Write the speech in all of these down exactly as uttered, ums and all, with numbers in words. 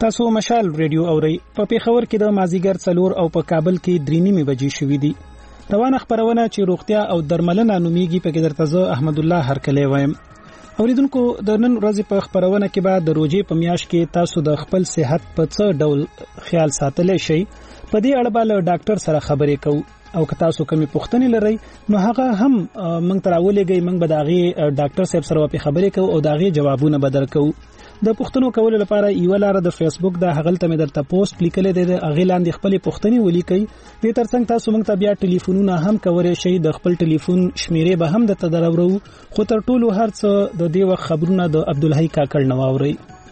تاسو مشال ریډیو اورئ. په پیښور کې د مازیګر څلور او په کابل کې درې نیمې بجې شوې دي. روانه خبرونه چې روغتیا او درملنه نومیږي په کې درته زه احمد الله هرکلی وایم. اوریدونکو د نن ورځې په خبرونه کې به د روزي په میاشت کې تاسو د خپل صحت په څه ډول خیال ساتلی شئ. په دې اړه به له ډاکټر سره خبرې کوو او که تاسو کومې پوښتنې لرئ نو هغه هم موږ ته راولېږئ. موږ به د هغې ډاکټر صاحب سره په خبرې کوو او د هغې جوابونه به درکوو. د پوښتنو کولو لپاره یو لاره د فیسبوک د هغلته مې درته پوسټ لیکلې ده، د هغې لاندې خپلې پوښتنې ولیکئ. دې ترڅنګ تاسو موږ ته بیا ټلیفونونه هم کولی شئ. د خپل ټلیفون شمیرې به هم درته درورو، خو تر ټولو هر څه د دې وخت خبرونه د عبدالحی کاکړ نه واورئ.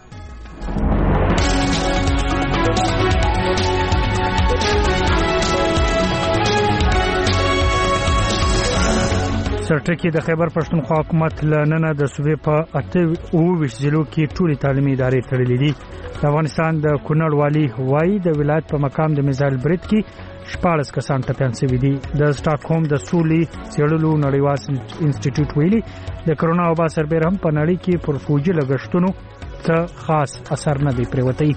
سرټکی د خیبر پښتونخوا حکومت لننه د صوبې په اته اووه ضلعو کې ټولې تعلیمي ادارې تړلې دي. د افغانستان د کونړ والی وایي د ولایت په مقام د میزایل برید کې شپاړس کسان ټپیان شوي دي. د سټاکهولم د سولې څېړلو نړیوال انسټیټیوټ ویلي د کرونا وبا سربېره هم په نړۍ کې پر فوجي لګښتونو څه خاص اثر نه دی پرېوتی.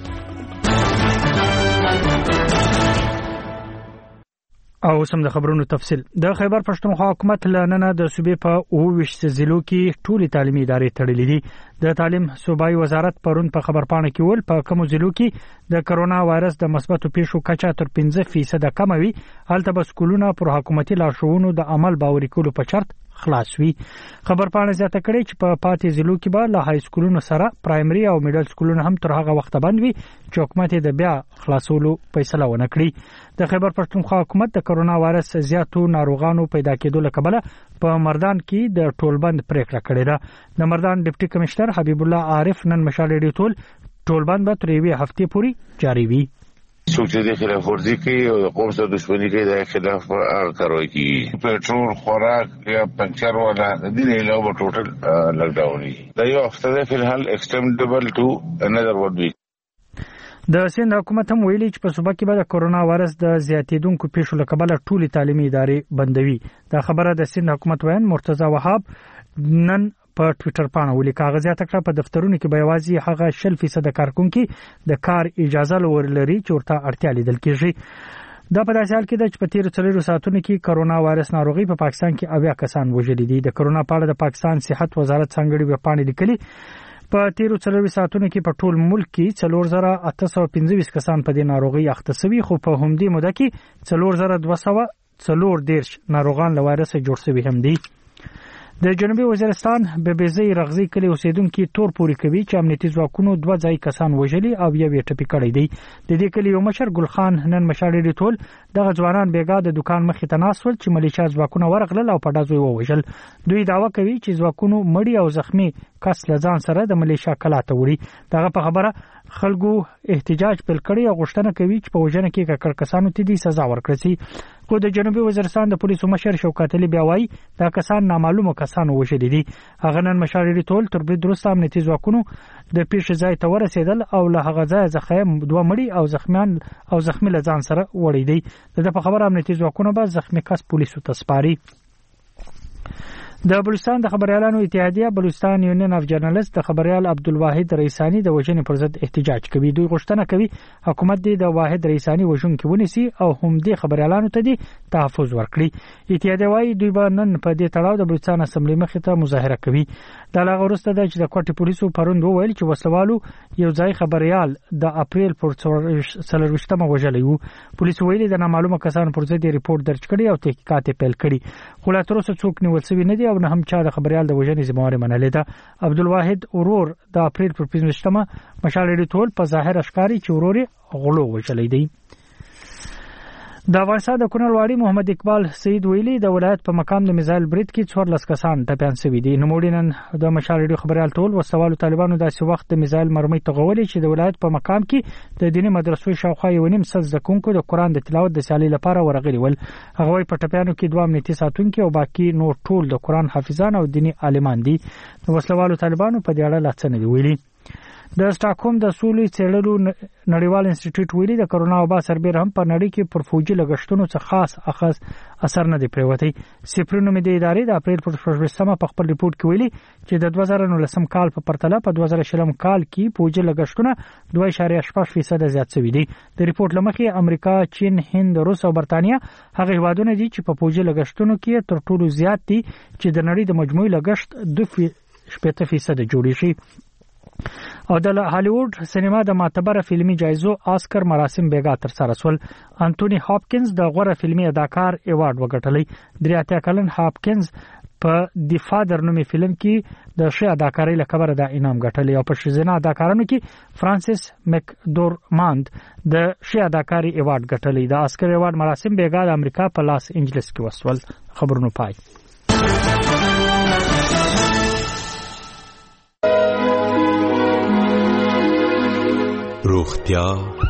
او سم د خبرونو تفصیل. د خیبر پښتونخوا حکومت لننه د صوبې په اووه ضلعو کې ټولې تعلیمي ادارې تړلې دي. د تعلیم صوبایي وزارت پرون په خبرپاڼه کې ول په کوم ضلعو کې د کرونا وایرس د مثبتو پیښو کچه تر پنځه فیصد کم وي، هلته به سکولونه پر حکومتي لارښوونو د عمل باوري کولو په شرط خلاص وي. خبرپاڼه زیاته کړې چې په پاتې ضلعو کې به له های سکولونو سره پرایمري او میډل سکولونه هم تر هغه وخت بند وي چې حکومت د بیا خلاصولو فیصله ونه کړي. د خیبر پښتونخوا حکومت د کرونا وایرس زیاتو ناروغانو پیدا کېدو له کبله په مردان کې د ټولبند پریکړه کړې ده. د مردان ډیپټي کمشنر حبیب الله عارف نن مشال ریډیو ټول ټولبند به تر یوې هفتې پورې جاری وي. څوک چې د خلاف ورزي کوي او د قوم سره دښمني کوي د خلاف کاروي کوي. پټرول خوراک یا پنچر ولا د دې له لو ټوټل لاک ډاون دي. دا یو هفته ده فلحال ایکسټندبل ټو انذر ون ویک. د سند حکومت هم ویلي چې په صوبه کې به د کرونا وایرس د زیاتېدونکو پیښو له کبله ټولې تعلیمي ادارې بندوي. دا خبره د سند حکومت وین مرتضی وهاب نن په ټوئیټر باندې ولیکه. هغه زیاته کړه په دفترونو کې به یوازې هغه شل فیصد کارکونکو د کار اجازه لري چې ورته اړتیا لیدل کېږي. دا په داسې حال کې ده چې په تیرو څلورو ساعتونو کې کرونا وایرس ناروغي په پاکستان کې اویا کسان وژلي دي. د کرونا په اړه د پاکستان صحت وزارت څنګه ویبپاڼه لیکلي په تیرو څلورو ساعتونو کې په ټول ملک کې څلور زره اته سوه پنځه کسان په دې ناروغي اخته شوي، خو په همدې موده کې څلور زره دوه سوه څلور دیرش ناروغان له وایرس جوړ شوي هم دي. د جنوبي وزیرستان ببیزي رغزي کلی اوسیدونکو تور پوري کوي چې امنیتي ځواکونو دوه ځای کسان وژلي او یو یې ټپي کړی دی. د دې کلی یو مشر ګل خان نن مشال دی ټول دغه ځوانان بیګا د دکان مخې ته ناست ول چې ملیشیا ځواکونه ورغلل او په ډازو ووژل. دوی دعوا کوي چې ځواکونو مړی او زخمی کس لزان سره د ملیشیا کلا ته وړي. دغه په خبره خلکو احتجاج پیل کړی او غوښتنه کوي چې په وژنه کې ککړ کسانو ته دي سزا ورکړي شي. خو د جنوبي وزیرستان د پولیسو مشر شوکت علي بیا وایي دا کسان نامعلومه کسانو وژلي دي. هغه نن مشال دی ټول تر برید وروسته امنیتي ځواکونو د پیښې ځای ته ورسېدل او له هغه ځایه څخه دوه مړي او زخمیان او زخمی له ځان سره وړي دي. د په خبره امنیتي ځواکونو به زخمی کس پولیسو ته سپاري. د بلوچستان د خبريالانو اتحادیه بلوچستان یونین اف جرنالست د خبريال عبدالواحد رئیسانی د وژنې پر ضد احتجاج کوي. دوی غوښتنه کوي حکومت دې د واحد رئیسانی وژونکي ونیسي او هم دې خبريالانو ته دې تحفظ ورکړي. اتحادیه وايي دوی به نن په دې تړاو د بلوچستان اسمبلی مخې ته مظاهره کوي. دا لا غوښته ده چې د کوټي پولیسو پروند وویل چې وسوالو یو ځای خبريال د اپریل پر څلرویشتمه وژلی وو. پولیسو ویلي د نامعلومه کسانو پر ضد ریپورت درج کړي او تحقیقات پیل کړي، خو لا تر اوسه څوک نیول شوی نه دي او نه هم چا د خبريال د وژنې ذمہواري منلې ده. عبدالواحد ورور د اپریل پر پنځویشتمه مشال دی ټول په ظاهر ښکاری چې ورور غلو وژلی دی. د افغانستان د کونړ والی محمد اقبال سید ویلي د ولایت په مقام د میزایل برید کې څوارلس کسان ټپیان شوي دي. نوموړي نن د مشال ریډیو خبريال ټول وسوالو طالبانو داسې وخت د میزایل مرمۍ تغولي چې د ولایت په مقام کې د دیني مدرسو شاوخوا یو نیم سل زده کوونکو د قرآن د تلاوت د سیالۍ لپاره ورغلي ول. هغه وايي په ټپیانو کې دوه امنیتي ساتونکي او باقي نور ټول د قرآن حافظان او دیني عالمان دي. د وسلوالو طالبانو په دې اړه لا څه نه دی ویلي. د سټاکهوم د سولې څېړلو نړیوال انسټیټیوټ ویلي د کرونا وبا سربېره هم په نړۍ کې پر فوجي لګښتونو څخه خاص اخص اثر نه دی پریوتی. سپرینو مې د ادارې د اپریل پر څلرویشتمه په خپل ریپورت کې ویلي چې د دوه زره نولسم کال په پرتله په دوه زره شلم کال کې فوجي لګښتونه دوه اعشاریه شپږ فیصد زیات شوي دي. د ریپورت لمخې امریکا، چین، هند، روس او برتانیا هغه هیوادونه دي چې په فوجي لګښتونو کې تر ټولو زیات دي چې د نړۍ د مجموعي لګښت دوه شپږ فیصد جوړ شي. او د هالیوډ سینما د معتبره فلمي جایزو آسکر مراسم بیګا تر سره سول. انټونی هاپکینز د غوره فلمي اداکار ایوارډ وګټلی. درې اتیا کلن هاپکینز په دی فادر نومي فلم کې د ښه اداکارۍ لپاره د انعام ګټلی او په ښځینه اداکارانو کې فرانسیس مکډورماند د ښه اداکارۍ ایوارډ ګټلی. د آسکر ایوارډ مراسم بیګا د امریکا په لاس انجلس کې وسول. خبرونه پای. روغتیا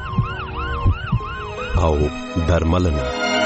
او درملنه.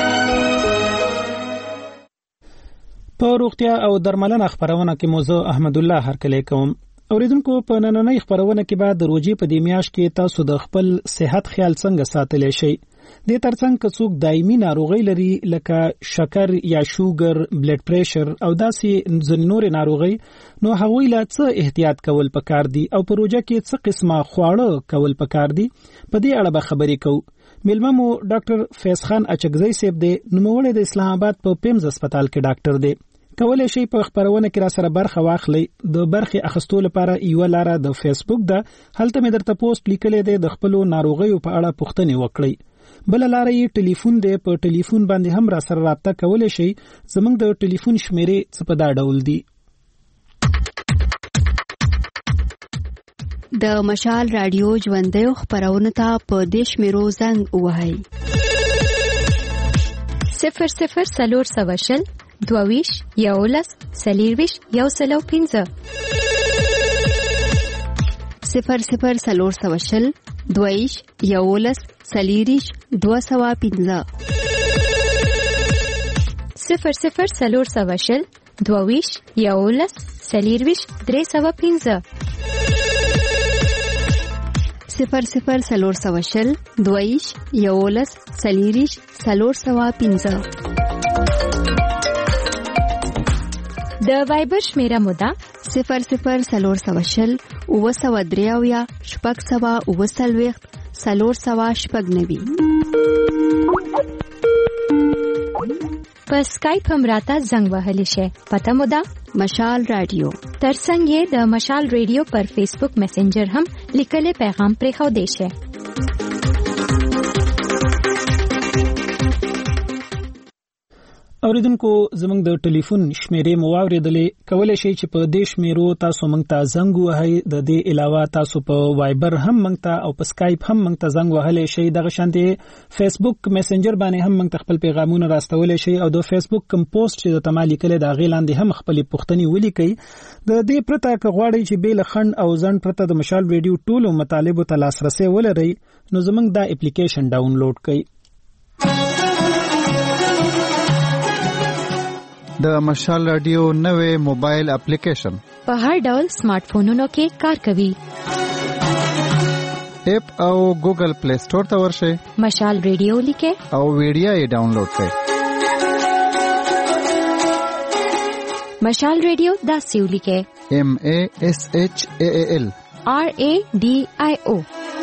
په روغتیا او درملنه خبرونه کې موضوع احمد الله هرکلی کوم. اوریدونکو په نننۍ خبرونه کې بعد د روزي په د میاشت کې تاسو د خپل صحت خیال څنګه ساتلی شئ؟ د ترڅنګ که څوک دایمي ناروغي لري لکه شکر یا شوګر، بلډ پریشر او داسې ځینې ناروغي، نو هغوی لا څه احتیاط کول پکار دي او په روزه کې څه قسمه خواړه کول پکار دي؟ په دې اړه به خبرې کوو. میلمه مو ډاکټر فیض خان اچکزی صاحب دی، نوموړی د اسلام آباد په پیمز هسپتال کې ډاکټر دی. کولای شي په خبرونه کې را سره برخه واخلي. د برخه اخستو لپاره یو لاره د فیسبوک ده، هلته مې درته پوسټ لیکلې ده د خپل ناروغیو په اړه پوښتنې وکړئ. بل لاره یې ټلیفون دی، په ټلیفون باندې هم را سره رابطه کولای شي. زموږ د ټلیفون شمیرې څه په دا ډول دي: د مشال رادیو ژوندۍ خبرونه ته په دیش میرو زنګ وهاي صفر صفر سلور سواشل دوویش یولس سلیرویش یو سلو پینزه صفر صفر سلور سواشل دوویش یولس سلیریش دو سوا پینزه صفر صفر سلور سواشل دوویش یولس سلیرویش درې سوا پینزه صفر صفر سلور سواشل دویش یولس سلیریش سلور سوا پینزه. د وایبر شمیره مودا صفر صفر سلور سواشل اوه سوا دریاویا شپږ سوا اوه سلویخت سلور سوا شپږ نوي. په سکایپ هم راته زنګ وهلی شي. پته مودا مشال رادیو. ترڅنګ یې د مشال رادیو پر فیسبوک میسنجر هم لیکلي پیغام پرې خو دی شي. اوریدونکو زموږ د ټلیفون شمیرې مو واوریدلې. کولای شئ چې په دې شمیرو تاسو موږ ته زنګ وهئ. د دې علاوه تاسو په وایبر هم موږ ته او په سکایپ هم موږ ته زنګ وهلی شئ. دغه شانتي فیسبوک میسنجر باندې هم موږ ته خپل پیغامونه راستولی شئ او د فیسبوک کوم پوسټ چې د تما لیکلې د هغې لاندې هم خپلې پوښتنې ولیکئ. د دې پرته که غواړئ چې بې له خنډ او ځنډ پرته د مشال ریډیو ټولو مطالبو ته لاسرسی ولرئ، نو زموږ دا اپلیکیشن ډاونلوډ کړئ. د مشال رادیو نوې موبایل اپلیکیشن په هر ډول سمارټ فونونو کې کار کوي. اپ او ګوګل پلی سٹور ته ورشئ، مشال رادیو لیکه او ویډیو یې ډاونلوډ کړئ. مشال رادیو دا سیو لیکه M A S H A A L R A D I O.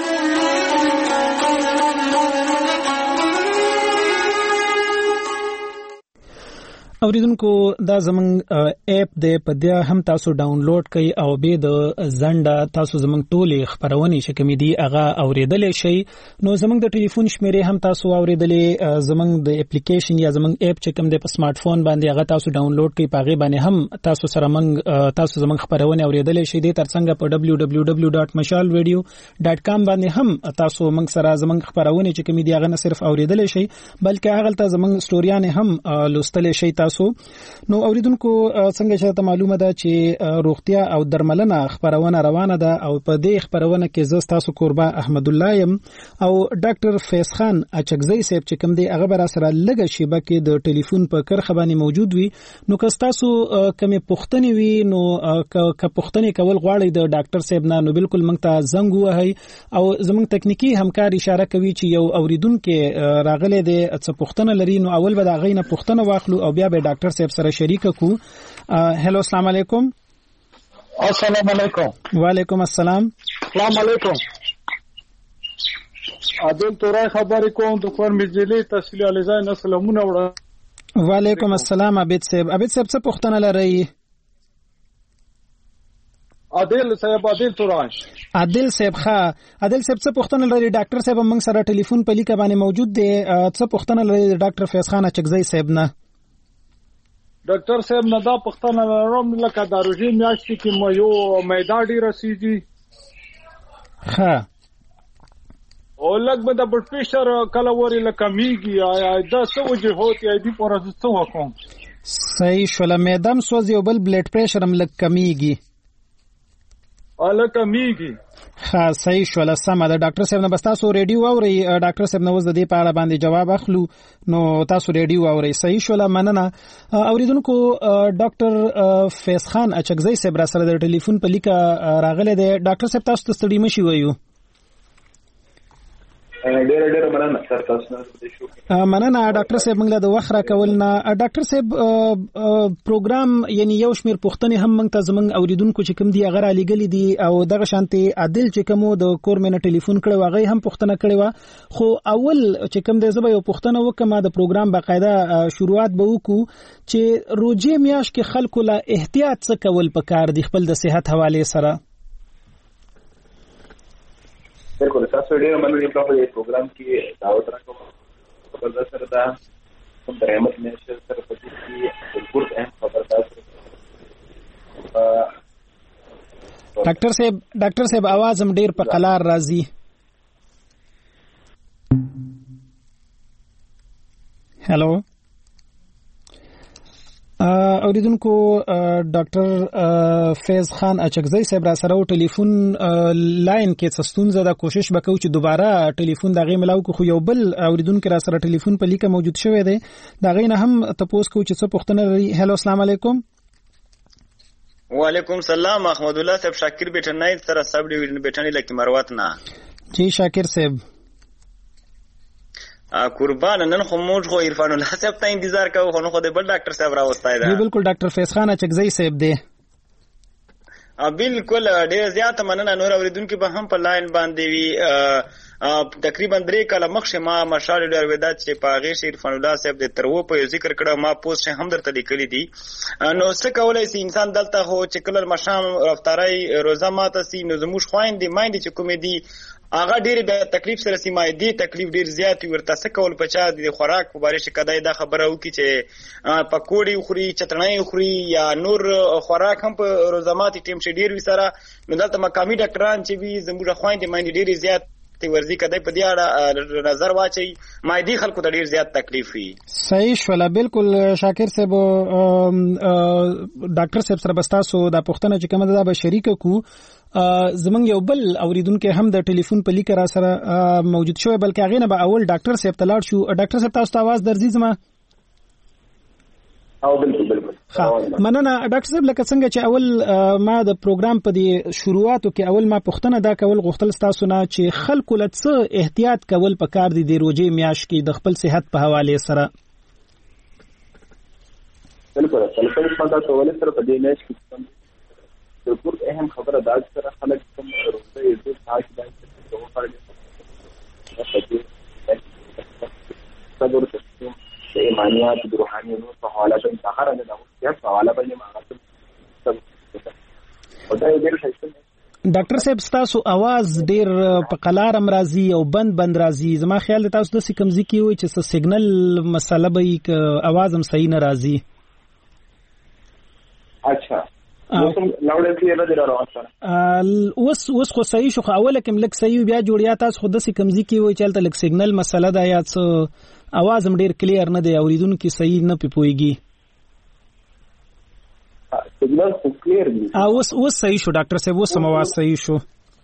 اوریدونکو دا زمونږ اپ دی، په دې هم تاسو ډاونلوډ کړئ او به د زنده تاسو زمونږ ټولې خبرونه چې کومې دي هغه اوریدلې شي. نو زمونږ د ټلیفون شمیرې هم تاسو اوریدلې، زمونږ د اپلیکیشن یا زمونږ اپ چې کوم دی په سمارټ فون باندې هغه تاسو ډاونلوډ کړئ. په هغه باندې هم تاسو سره موږ تاسو زمونږ خبرونه اوریدلې شي. د ترڅنګ په دبليو دبليو دبليو ډاټ مشال رادیو ډاټ کام باندې هم تاسو موږ سره زمونږ خبرونه چې کومې دي هغه نه صرف اوریدلې شي بلکې هغه ته زمونږ سټوریانه هم لوستلې شي. تاسو. نو اوریدونکو څنګه چې ته معلومه ده چې روغتیا او درملنه خبرونه روانه ده او په دې خبرونه کې زه تاسو کوربه احمد الله يم او ډاکټر فیض خان اچکزی صاحب چې کوم دی هغه بر سره لږه شیبه کې د ټلیفون په کرخه باندې موجود وي. نو که تاسو کومه پوښتنه وي نو که پوښتنه کول غواړئ د ډاکټر صاحب نه نو بالکل موږ ته زنګ وهي او زموږ تکنیکی همکار اشاره کوي چې یو اوریدونکو راغله د څه پوښتنه لري نو اول به دا غینه پوښتنه واخلو او بیا به ډاکټر صاحب سره شریک کو. هلو السلام علیکم. السلام علیکم. وعلیکم السلام. السلام علیکم. عادل تورای خبرې کوم د کور مجلې تحصیل علیزای نسلمونه وړه. وعلیکم السلام عبید صاحب. عبید صاحب څه پوښتنه لرئ؟ عادل صاحب عادل تورای. عادل صاحب ښه عادل صاحب څه پوښتنه لري؟ ډاکټر صاحب موږ سره ټلیفون په لیکه باندې موجود دی. څه پوښتنه لري ډاکټر فیض خان اچکزی صاحب نه؟ ډاکټر صاحب نه دا پوښتنه لرم لکه د روژې میاشتې کې مو یو معده ډېره رسیږي ښه او لږ به د بلډ پریشر کله ورې لکه کمیږي دا څه وجوهات یا دې په ورځ څه وکړم؟ صحیح شوله معده هم سوځي او بل بلډ پریشر هم لږ کمیږي الکه میږي. ها صحیح شوله سمه ده. ډاکټر صاحب نه بس تاسو ریډیو اورئ. ډاکټر صاحب نو د دې په اړه باندې جواب اخلو نو تاسو ریډیو اورئ. صحیح شوله مننه. اوریدونکو ډاکټر فیض خان اچکزی صاحب را سره د ټلیفون په لیکه راغله دی. ډاکټر صاحب تاسو ته ستړي مشي وایو. ډېر ډېر مننه سر تاسو نه مننه ډاکټر صاحب موږ له د وخت را کول نه. ډاکټر صاحب پروګرام یعنی یو شمیر پوښتنې هم موږ ته زموږ اوریدونکو چې کوم دی هغه را لګلې دي او دغه شانتي عادل چې کوم د کور مینه ټلیفون کړو هغه هم پوښتنه کړې و خو اول چې کوم دی زه یو پوښتنه وکم د پروګرام باقاعده شروعات به وکړو چې روزې میاش کې خلکو لا احتیاط څه کول پکار دي خپل د صحت حواله سره؟ بالکل تاسو ډېر مننه په دې پروګرام کې دعوت راکوم. په دغه سره دا کوم د رحمت نشه سره په دې کې بالکل اهم خبر تاسو ډاکټر صاحب ډاکټر صاحب आवाज هم ډېر په قلار راځي. هلو اوریدونکو ډاکټر فیض خان اچکزی صاحب را سره ټلیفون لاین کې څستونزه د کوشش وکاو چې دوباره ټلیفون دغه ملاو کو خو یو بل اوریدونکو را سره ټلیفون په لیکه موجود شوی دی دغه نه هم تاسو کو چې څه پوښتنه لري. هلو السلام علیکم. وعلیکم السلام. احمد الله صاحب شاکر بیٹنای سره سب ډیویژن بیٹنی لکه مروت نه. جی شاکر صاحب. قربان نن خو موږ خو عرفان الله صاحب ته انتظار کوو خو نو خو د بل ډاکټر صاحب راوستای دا. بالکل ډاکټر فیض خان اچکزی صاحب دی. بالکل ډېر زیات مننه. نور اوریدونکو به هم په لاین باندې وی تقریبا درې کاله مخکې ما مشال ډېر ودات چې په هغه شی عرفان الله صاحب د ترو په ذکر کړه ما پوسټ هم درته لیکلي دي. نو څه کولای شي انسان دلته هو چې کله مشام رفتارای روزه ماته سي نو زموږ خويندې مایندې چې کومې دي هغه ډېر به تکلیف سره سیمای دي تکلیف ډېر زیات ورته څه کول پچا د خوراک په باره کې کدای دا خبره وکي چې پکوړی خوري چټنۍ خوري یا نور خوراک هم په روزماتي ټیم شې ډېر وسره نو دلته مقامي ډاکټران چې وي زموږ خويندې مایندې ډېر زیات ورزي کدی په دې اړه نظر واچي مایدي خلکو ته ډیر زیات تکلیف وي. صحیح شولا. بالکل شاکر صاحب ډاکټر صاحب سره بستاسو دا پوښتنه چې کومه ده به شریک کو. زمونږ یو بل اوریدونکو هم د ټلیفون په لیکه را سره موجود شوی بلکې هغه نه به اول ډاکټر صاحب ته لاړ شو. ډاکټر صاحب تاسو ته आवाज درځي زما؟ او بالکل بالکل. مننه ډاکټر صاحب. لکه څنګه چې اول ما د پروګرام په دې شروعاتو کې اول ما پوښتنه دا کول غوښتل تاسو نه چې خلکو له څه احتیاط کول پکار دي د روزې میاش کې د خپل صحت په حواله سره؟ بالکل خلکو څنګه تاسو ولې سره په دې میاش کې بالکل اهم خبره دا چې خلک کوم روزه یې د تاج باندې څه وکړي صبر وکړي د ایمانیات د روحانيونو په حواله باندې ظاهر نه ده په حواله باندې معرفت او دا یو ډېر ښه. ډاکټر صاحب تاسو आवाज ډېر په قلار امراضي او بند بند راځي. زما خیال تاسو د سکمزي کې وي چې څه سیګنل مسله به ک आवाज هم صحیح نه راځي. اچھا موسم لاوډ کلیئر نه دی راوځه. اوس اوس خو صحیح شو. اوله کوم لک صحیح بیا جوړیا تاسو خود د سکمزي کې وي چې تل لک سیګنل مسله ده یا څه आवाज هم ډېر کلیر نه دی اوریدونکو صحیح نه پويږي. سیګنال خو کلیر دی. اوس اوس صحیح شو ډاکټر صاحب، اوس سمواز صحیح شو.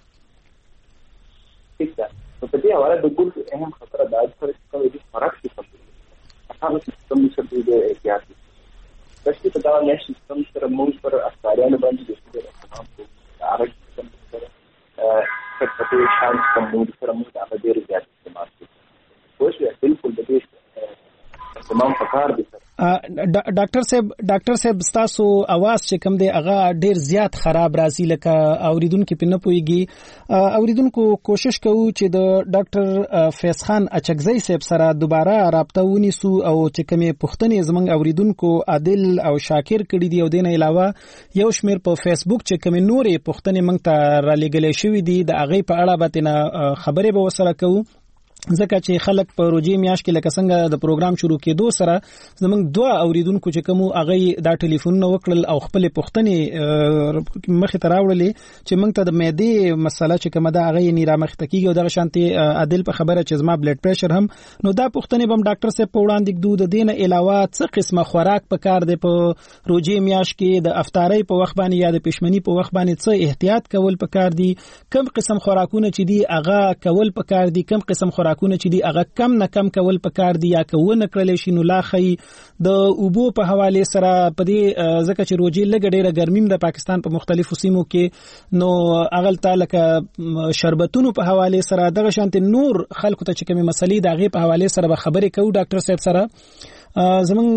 ٹھیک ده. په دې حواله د ګل اهم خطر دا چې کومې د فرق څه کوي. هغه سیستم چې د احتیاط دي. دغه په دا نه سیستم سره موږ پر افکارانه باندې د احترام کوو. هغه سیستم سره ا په دې شان کوم سره موږ هغه ډیر زیات استعمال کوو. اوس یې بالکل د دې تمام فکر دي. ډاکټر صاحب ډاکټر صاحب تاسو आवाज چې کوم دی هغه ډیر زیات خراب راځي، لکه اوریدونکو په نه پويږي. اوریدونکو کوشش کوو چې د ډاکټر فیض خان اچکزی صاحب سره دوباره رابطه ونیسو او چې کومه پښتنې زمنګ اوریدونکو عادل او شاکر کړي دي، او دینه علاوه یو شمیر په فیسبوک چې کومه نورې پښتنې مونږ ته را لګلې شوې دي د هغه په اړه به خبرې به وسره کوو. ځکه چې خلک په روجي میاش کې لکه څنګه د پروګرام شروع کېدو سره زمونږ دوه اوریدونکو چې کوم هغه دا ټلیفون وکړل او خپل پښتنې مخې ته راوړلې چې موږ ته د معدې مسله چې کومه دا هغه نه را مخ ته کیږي او د شانتي عادل په خبره چې زما بلډ پريشر هم نو دا پښتنې بم ډاکټر صاحب په وړاندې کېدو. د دینه علاوه څه قسمه خوراک په کار دی په روجي میاش کې د افطاری په وخت باندې یا د پښمنی په وخت باندې څه احتیاط کول په کار دي، کم قسم خوراکونه چې دي هغه کول په کار دي، کم قسم خوراکونه چې دي هغه کم نه کم کول په کار دي یا کوونه کړل شي. نو لا خي د اوبو په حواله سره په دې ځکه چې روجي لګ ډیره ګرمیم د پاکستان په مختلفو سیمو کې نو اغل تعالی ک شربتونو په حواله سره دغه شانت نور خلکو ته چې کومه مسلې دغه په حواله سره به خبرې کوو. ډاکټر صاحب سره زمون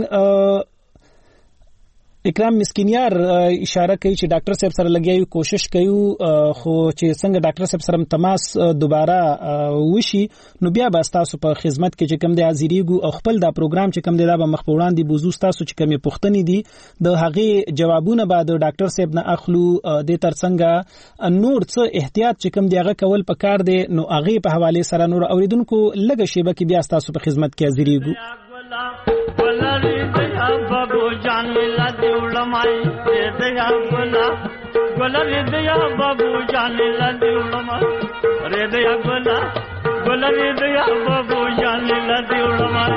اکرام مسکینیار اشاره کوي چې ډاکټر صاحب سره لګیایو کوشش کوي خو چې څنګه ډاکټر صاحب سره تماس دوباره وشي نو بیا به تاسو په خدمت کې چې کوم دی حاضرېګو او خپل دا پروګرام چې کوم دی دا به مخ په وړاندې بوزو تاسو چې کومه پوښتنې دي د هغه جوابونه به د ډاکټر صاحب نه اخلو. د ترڅنګ نور څه احتیاط چې کوم دی هغه کول پکار دی نو هغه په حواله سره نور اوریدونکو لږه شیبه کې بیا تاسو په خدمت کې حاضرېګو. ولری دیا بابو جان لا دیولمای دیا گلا ولری دیا بابو جان لا دیولمای رے دیا گلا ولری دیا بابو جان لا دیولمای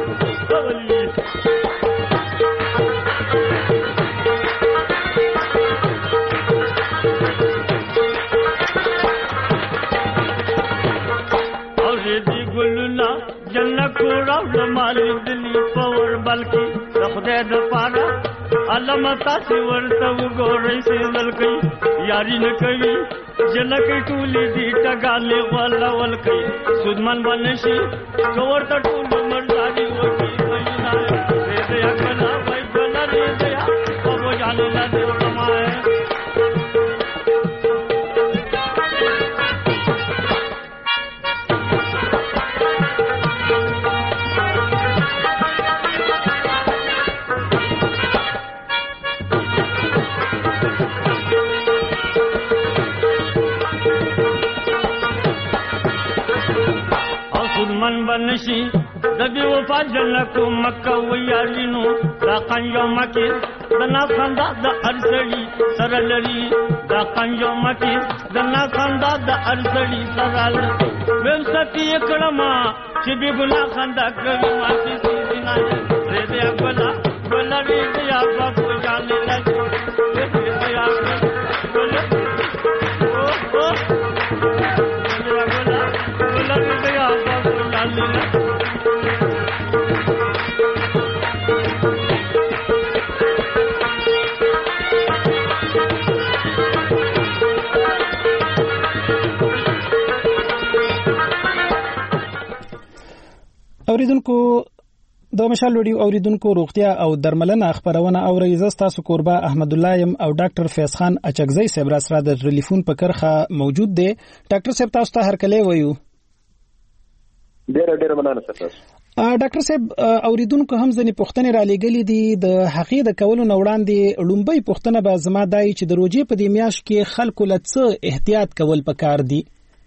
اور دی ګلنا جنت کوړه زمال دلی پور بلکی خدای د پاره علامه تاسو ورته وګورئ چې ولکې یاري نه کوي جنکې ټولې دي ټګالې ولا ولکې سودمن بنشي ورته ټول مرزادي وکی مېنا دې دې کلا وای کلا دې دې او جانو نه دې ورمای من بنشي دبي وفا جنکو مکه ویالینو دا قنجو مکی دنا خندا د ارسړي سره لري دا قنجو مکی دنا خندا د ارسړي سره لري ویم ستی کړما چې به ګنا خندا کوي ماتي سينا دې دې ګلا ګلا دې یا بابو جان لږ دې دې یا ګلا او او ګلا ګلا دې یا بابو اوریدونکو د مشال ویډیو اوریدونکو روغتیا او درملنه خبرونه اوري زستا تاسو قربا احمد الله يم او ډاکټر فیض خان اچکزی صاحب را سره د ټلیفون په کرخه موجود دی. ډاکټر صاحب تاسو ته هر کله وایو ډېر ډېر مننه تاسو. ډاکټر صاحب اوریدونکو هم ځنې پوښتنې را لګلې دي د حقیقت د کولو وړاندې لومبۍ پوښتنه به زما دای چې د روجي په دې میاش کې خلکو لڅ احتیاط کول پکار دي.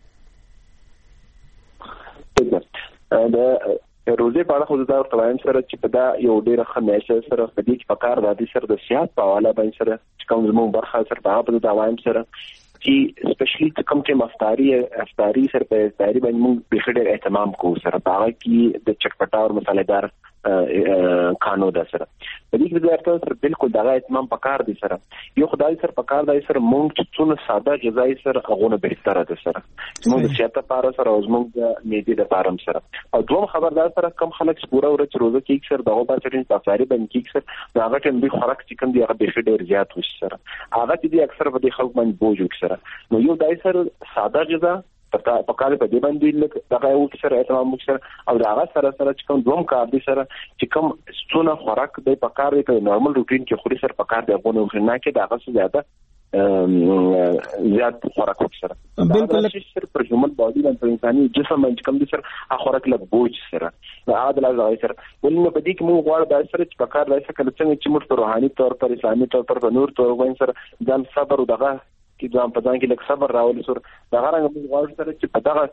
د روزي په اړه خو دا ورته وایم سره چې په دا یو ډېر خمیشه سره په دې کې پکار د سر د سیاست په حواله باندې سره چې کوم زموږ برخه سره په دا وایم سره چې سپیشلی کوم چې مفتاری افطاری سره په افطاری باندې موږ به ډېر اهتمام کوو سره باغ کې د چټپټا او مصالحدار قانون ده سره په دې کې د ارته سره بالکل دغه اتمام پکار دي سره یو خدای سره پکار دی سره مونږ چې څونه ساده غذای سره هغه بهتره ده سره مونږ د صحت لپاره سره او مونږ د معدې لپاره سره او دوم خبردار سره کم خلک پورا ورځ روزه کې سره دغه په سره تفسیری باندې کې سره هغه ټیم به خوراک چې کوم دی هغه به ډیر زیات وي سره هغه چې اکثر په خلک باندې بوج سره نو یو دای سره ساده غذا په کال په دې باندې لکه دغه یو سره اهتمام وکړ او دغه سره سره چې کوم دوم کار دي سره چې کوم څونه خوراک د پکار دی په نورمال روټین کې خوري سره پکار دی غوونه نه کې دغه څه زیاته زیات خوراک وکړه بالکل چې پر هیومن باډي باندې انساني جسم باندې کوم دي سره خوراک له بوج سره عادل ازای سره ولنه په دې کې موږ غواړو د سره چې پکار دی چې کله څنګه چې موږ په روحاني تور پر اسلامي تور پر نور تور وین سره ځان صبر او دغه کې ځان په ځان کې لکه صبر راولي سره دا غره موږ غواړو سره چې په دغه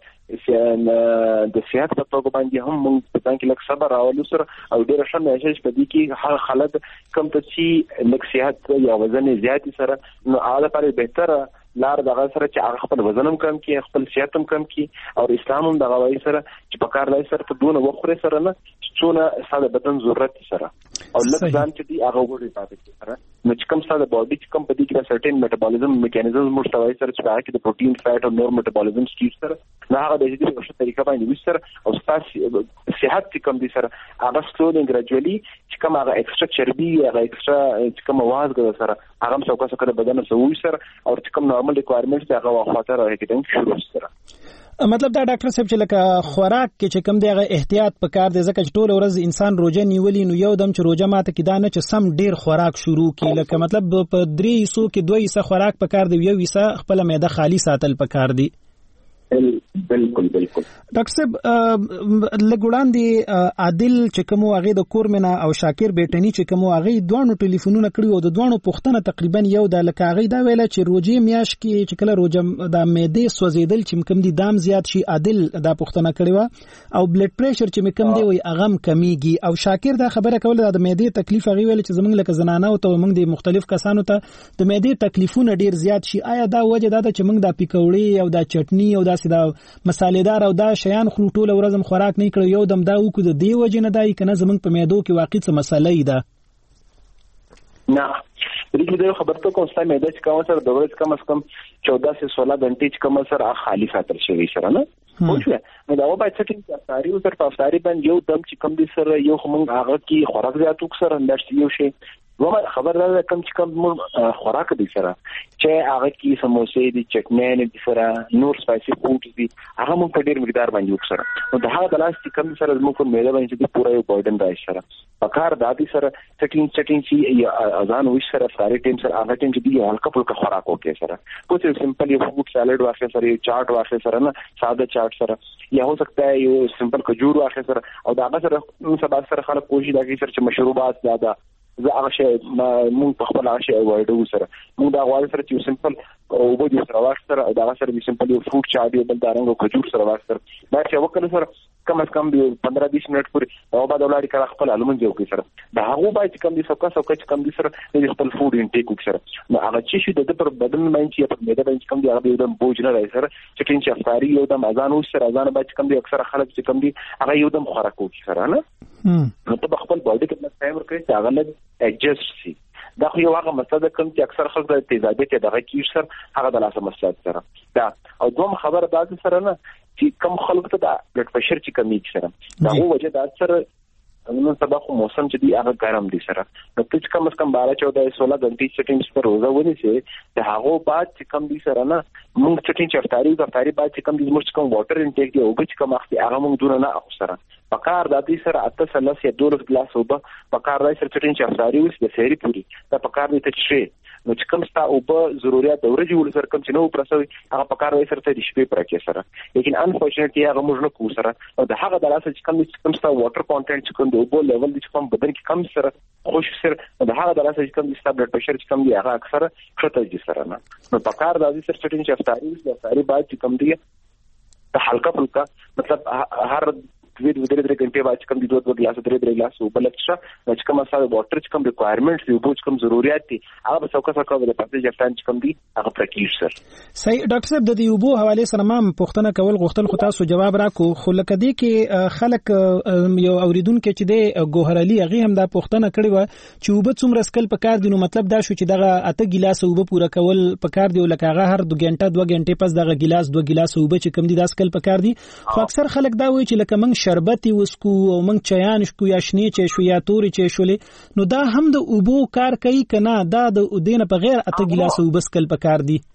د صحت په توګه باندې هم موږ په ځان کې لکه صبر راولي سره او ډېر شمه شي په دې کې هر خلک کم ته چې لکه صحت یا وزن زیات سره نو اعلی پر بهتره لار دغه سره چې هغه خپل وزن هم کم کړي خپل صحت هم کم کړي او اسلام هم دغه وایي سره چې په کار لای سره په دونه وخوره سره نه څونه ساده بدن ضرورت سره او لکه ځان چې دی هغه وګوري پاتې سره نو چې کوم ساده باډي چې کوم په دې کې سرټن میټابولیزم میکانیزم مستوي سره چې هغه د پروتین فیټ او نور میټابولیزم سټیج سره نه هغه د دې په طریقه باندې وسره او ستاسو صحت چې کوم دي سره هغه سلولي ګراجوالي چې کوم هغه ایکسترا چربي هغه ایکسترا چې کوم وازګه سره هغه څو کسه کړه بدن سوي سره او چې کوم نورمال ریکوایرمنټس هغه واخاطه راکېدل شروع سره مطلب دا ډاکټر صاحب چې لکه خوراک کې چې کوم دی هغه احتیاط پکار دی ځکه چې ټول ورځ انسان روزه نیولې نو یو دم چې روزه ماته کې دا نه چې سم ډیر خوراک شروع کی لکه مطلب په درې حصو کې دوه حصہ خوراک پکار دی یو حصہ خپل معده خالی ساتل پکار دی بالکل بالکل ډاکټر صاحب لګوړان دي عادل چې کوم هغه د کورمنا او شاکر بیٹنی چې کوم هغه دوه ټلیفونونه کړی او د دوه پښتنه تقریبا یو د لکه هغه دا ویل چې روزي میاش کې چې کله روزه د معده سوځیدل چې کوم دي دام زیات شي عادل دا پښتنه کړی و او بلډ پریشر چې کوم دی وي اغم کمیږي او شاکر دا خبره کوله د معده تکلیف هغه ویل چې زمونږ لکه زنانه او ته موږ د مختلف کسانو ته د معده تکلیفونه ډیر زیات شي آیا دا وجه دا چې موږ د پیکوړی او د چټنی او د دا مصالحدار او دا شیان خلو ټول ورځم خوراک نه کړو یو دم دا وکړو د دی وجه نه دای کنه زمنګ په میادو کې واقع څه مسالې ده نه دغه د خبرته کوم ستاسو میاده چې کوم سره د ورځ کم از کم چودہ سے سولہ غنټې چې کوم سره خالی ساتل شوی سره نه پوښتنه نو دا وبای چې چې تاریخ تر پافداري باندې یو دم چې کوم دي سره یو هم هغه کې خوراک زیاتو سره انداز یو شي ومه خبر ده کوم چې کوم خوراک دي سره چې هغه کې سموسې دي چټنې دي سره نور سپایسي فوډ دي هغه مونږ په ډیر مقدار باندې وکړو نو دا هغه د لاس چې کوم سره موږ په میله باندې دي پوره یو بورډن راځي سره پکار دادي سره چټین چټین چې اذان وښ سره ساري ټیم سره هغه ټیم چې دی هلکا پلکا خوراک وکړي سره کوڅه سمپل یو فوډ سالاد واخلي سره یو چاټ واخلي سره نه ساده چاټ سره یا هو سکتا ہے یو سمپل کجور واخلي سره او دا هغه سره سبا سره خلک کوشش کوي سره چې مشروبات زیاده زه هغه شی مونږ په خپل هغه شی وایډو سره مونږ دا غواړو سره چې سمپل او به د سره واخسره او دا سره د سمپل یو فروټ چا دی بل دارنګ او کجور سره واخسره دا چې وکړو سره کم از کم د پندرہ بیس منټ پورې او بعد ولادي کړه خپل علمون جو کې سره دا هغه به چې کم دي سوکا سوکا چې کم دي سره د خپل فوډ انټیک وکړه نو هغه چې شي د پر بدن باندې په معده باندې کم دي هغه د بوج نه راځي سره چې ټین چې افطاری یو د اذان او سره اذان باندې کم دي اکثر خلک چې کم دي هغه یو د خوراک کوي سره نه نو ته خپل باډي کې ټایم ورکړي چې هغه نه ایڈجسټ شي دا خو یو هغه مسله کوم چې اکثر خلک د تیزابیت دغه کیش سره هغه د لاسه مسله سره دا او دوم خبره دا سره نه چې کم خلک ته د بلډ پريشر چې کمی سره دا وجه دا سره نو سبا خو موسم چې دی هغه ګرم دي سره نو چې کم از کم بارہ چودہ سولہ غنټې چټینګ پر روزه ونی سي د هغه بعد چې کم دي سره نه موږ چټینګ چفتاری د افطاری بعد چې کم دي موږ کوم واټر انټیک دی او چې کم وخت هغه موږ دونه نه اخسره پکار د دې سره اته سلس یا دولس ګلاس وبا پکار راځي سره چټینګ چفتاری وس د سېری پوری دا پکار دي ته شي نو چې کوم ستا او په ضرورت د ورځې ول سره کوم چې نو پرسوي هغه پکار وای سره ته د شپې پر کې سره لیکن انفورچونټلی هغه موږ نه کو سره او د هغه د لاسه چې کوم چې کوم ستا واټر کانټنټ چې کوم د اوبو لیول چې کوم بدن کې کم سره خوش سره د هغه د لاسه چې کوم د ستا بلډ پريشر چې کوم دی هغه اکثر خطر دي سره نه نو پکار د دې سره چټین چې افطاری د افطاری بعد چې کوم دی د حلقه پلکا مطلب هر دوی د درې درې غنټې بعد کوم د دوه دوه ګلاس درې درې ګلاس اوبه لکه چې کوم اساسه واټر چې کوم ریکوایرمنټس دی اوبه چې کوم ضرورت دي هغه به څوک څوک د پاتې ځفان چې کوم دي هغه پرکیږي سر. صحیح ډاکټر صاحب د دې اوبو حواله سره ما پوښتنه کول غوښتل خو تاسو جواب راکو خو لکه دې کې خلک یو اوریدونکو چې د ګوهر علي هغه هم دا پوښتنه کړې و چې اوبه څومره سکل پکار دي نو مطلب دا شو چې دغه اته ګلاس اوبه پوره کول پکار دی لکه هغه هر دوه غنټه دوه غنټې پس دغه ګلاس دوه ګلاس اوبه چې کم دي دا سکل پکار دي خو اکثر خلک دا وایي چې لکه موږ شربت وسکو او موږ چایان شکو یا شنی چې شو یا توري چې شولې نو دا هم د اوبو کار کوي کنه دا د دینه په غیر اته ګلاس اوبه سکل پکار دي.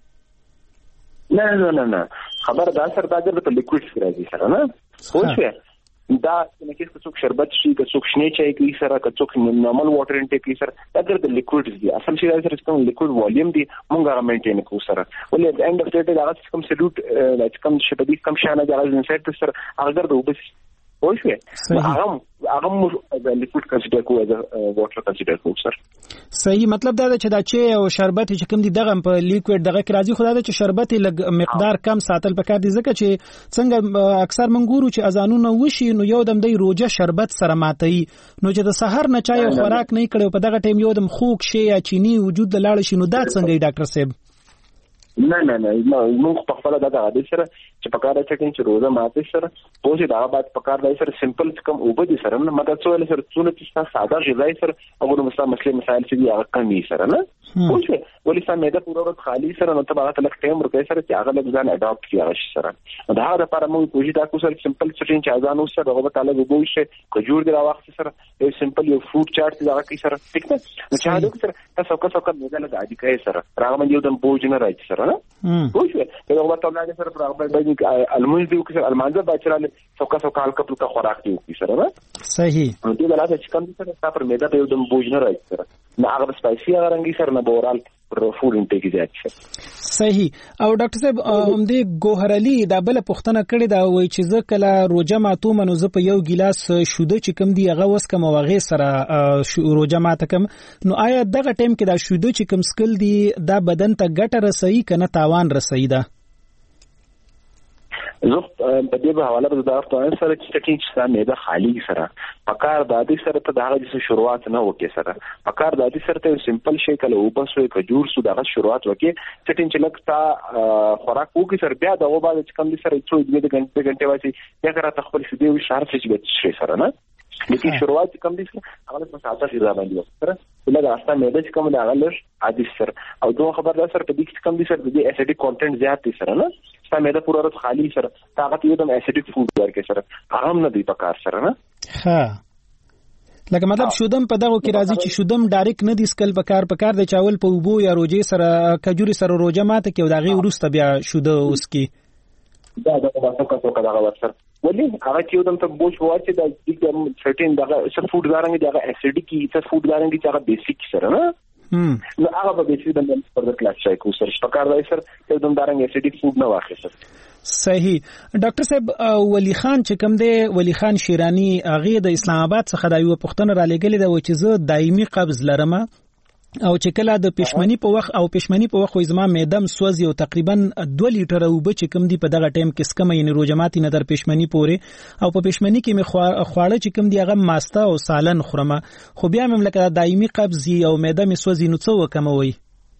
نه نه نه نه خبر دا سره دا د لیکویډ راځي سره نه خو څه دا نه کې څوک شربت شي که څوک شنه چای کوي سره که څوک نارمل واټر انټیک کوي سره دا د لیکویډز دي اصل شي دا سره کوم لیکویډ واليوم دي مونږ هغه مینټین کوو سره ولې د اند اف د ډے دا کوم سلوټ چې کوم شي په دې کوم شانه دا انسایت سره هغه د وبس وښه هغه هغه د لیکویډ کنسیډر کوو د واټر کنسیډر کوو سره. صحیح مطلب دا چې دا چې او شربت چې کوم دي دغه په لیکویډ دغه کې راځي خدای چې شربت لګ مقدار کم ساتل پکار دي ځکه چې څنګه اکثر منګورو چې اذانونه وشي نو یو دم دی روزه شربت سره ماتي نو چې د سحر نه چای او خوراک نه کړو په دغه ټیم یو دم خوک شي یا چینی وجود د لاړ شي نو دا څنګه ډاکټر صاحب؟ نه نه نه موږ په خپل د عادت سره چې پکار راځي چې روزه ماته سره پوهې دا بعد پکار دی سره سمپل کم اوبه دي سره نه مګر څو له سره څونه چې ساده غذای سره هغه مثلا مسله مسائل چې هغه کمی سره نه پوهې ولې سم مېده پوره ورځ خالی سره نو ته هغه تلک ټیم ورکې سره چې هغه له ځان اډاپټ کیږي سره دا د لپاره موږ پوهې دا کو سره سمپل سټین چې ځان اوس سره هغه تعالی وګورئ چې کجور دی راوخت سره یو سمپل یو فروټ چارت دا کی سره ټیک نه نو چې هغه سره تاسو څوک څوک مېده له عادي کوي سره راغمن یو دم بوج نه راځي سره نه پوهې دا هغه تعالی سره پر هغه باندې المنځ دی چې المانځه بچراله څوک څوک حال کپل کا خوراک دی سره نه صحیح نو دې بلازه چې کوم سره تاسو پر مېده په یو دم بوج نه راځي سره نه هغه سپایسي هغه رنګي سره نه بورال فود انټیک زیات شي. صحیح او ډاکټر صاحب هم دې ګوهر علي دا بل پوښتنه کړې دا وایي چې زه کله روزه ماتو منو زه په یو ګلاس شوده چې کوم دی هغه وس کوم واغې سره روزه ماته کوم نو آیا دغه ټیم کې دا شوده چې کوم سکل دی دا بدن ته ګټه رسوي کنه تاوان رسوي دا؟ زه په دې په حواله به دا تاسو سره چې چې مېده خالی سره پکار د دې سره ته دغه د شروعات نه وکي سره پکار د دې سره ته سمپل شي کله وبس وي کجور سو دغه شروعات وکي چې چې لکه خوراک وکي سره بیا دغه بعد چې کوم دي سره څو دې غنټه غنټه واسي یا کرا تخپل شو دی شهر چې شي سره نه لیکن شروعات کوم دي هغه په ساده غذا باندې وکړه ولې اساسا مېده چې کوم د هغه لږ عادي سره او دوه خبردار سره په دې کې کوم دي سره د اسیډیک کانټینټ زیات دي سره نه ستا مېده پوره ورځ خالی سره طاقت یو دم اسیډیک فود ورکې سره هغه هم نه دی پکار سره نه ها لکه مطلب شودم په دغه کې راځي چې شودم ډایرکټ نه دي سکل پکار پکار د چاول په وبو یا روزه سره کجوري سره روزه ماته کې دغه ورسته بیا شوده اوس کې دا دا تاسو کا څه کړه ورسره ولې هغه چې دم ته بوج واچي دا د سرټین دغه څه فود دارنګ دغه اسیډیک کی څه فود دارنګ چې هغه بیسیک سره نه هم نو هغه به بیسیک د پر کلاس شای کو سره پکار دی سره ته دم دارنګ اسیډیک فود نه واخی سره. صحیح ډاکټر صاحب ولی خان چې کوم دی ولی خان شیرانی هغه د اسلام آباد څخه د یو پښتون را لګلې دا و چې زه دایمي قبض لرم او چې کله د پښمنی په وخت او پښمنی په وخت زما معدم سوځي او تقریبا دوه لیټر اوبه چې کم دی په دغه ټیم کې سکم یې روزماتي نه در پښمنی پورې او په پښمنی کې می خواړه چې کم دی هغه ماسته او سالن خورم خو بیا مملکت دایمي قبضي او معدم سوځي نو څه وکموي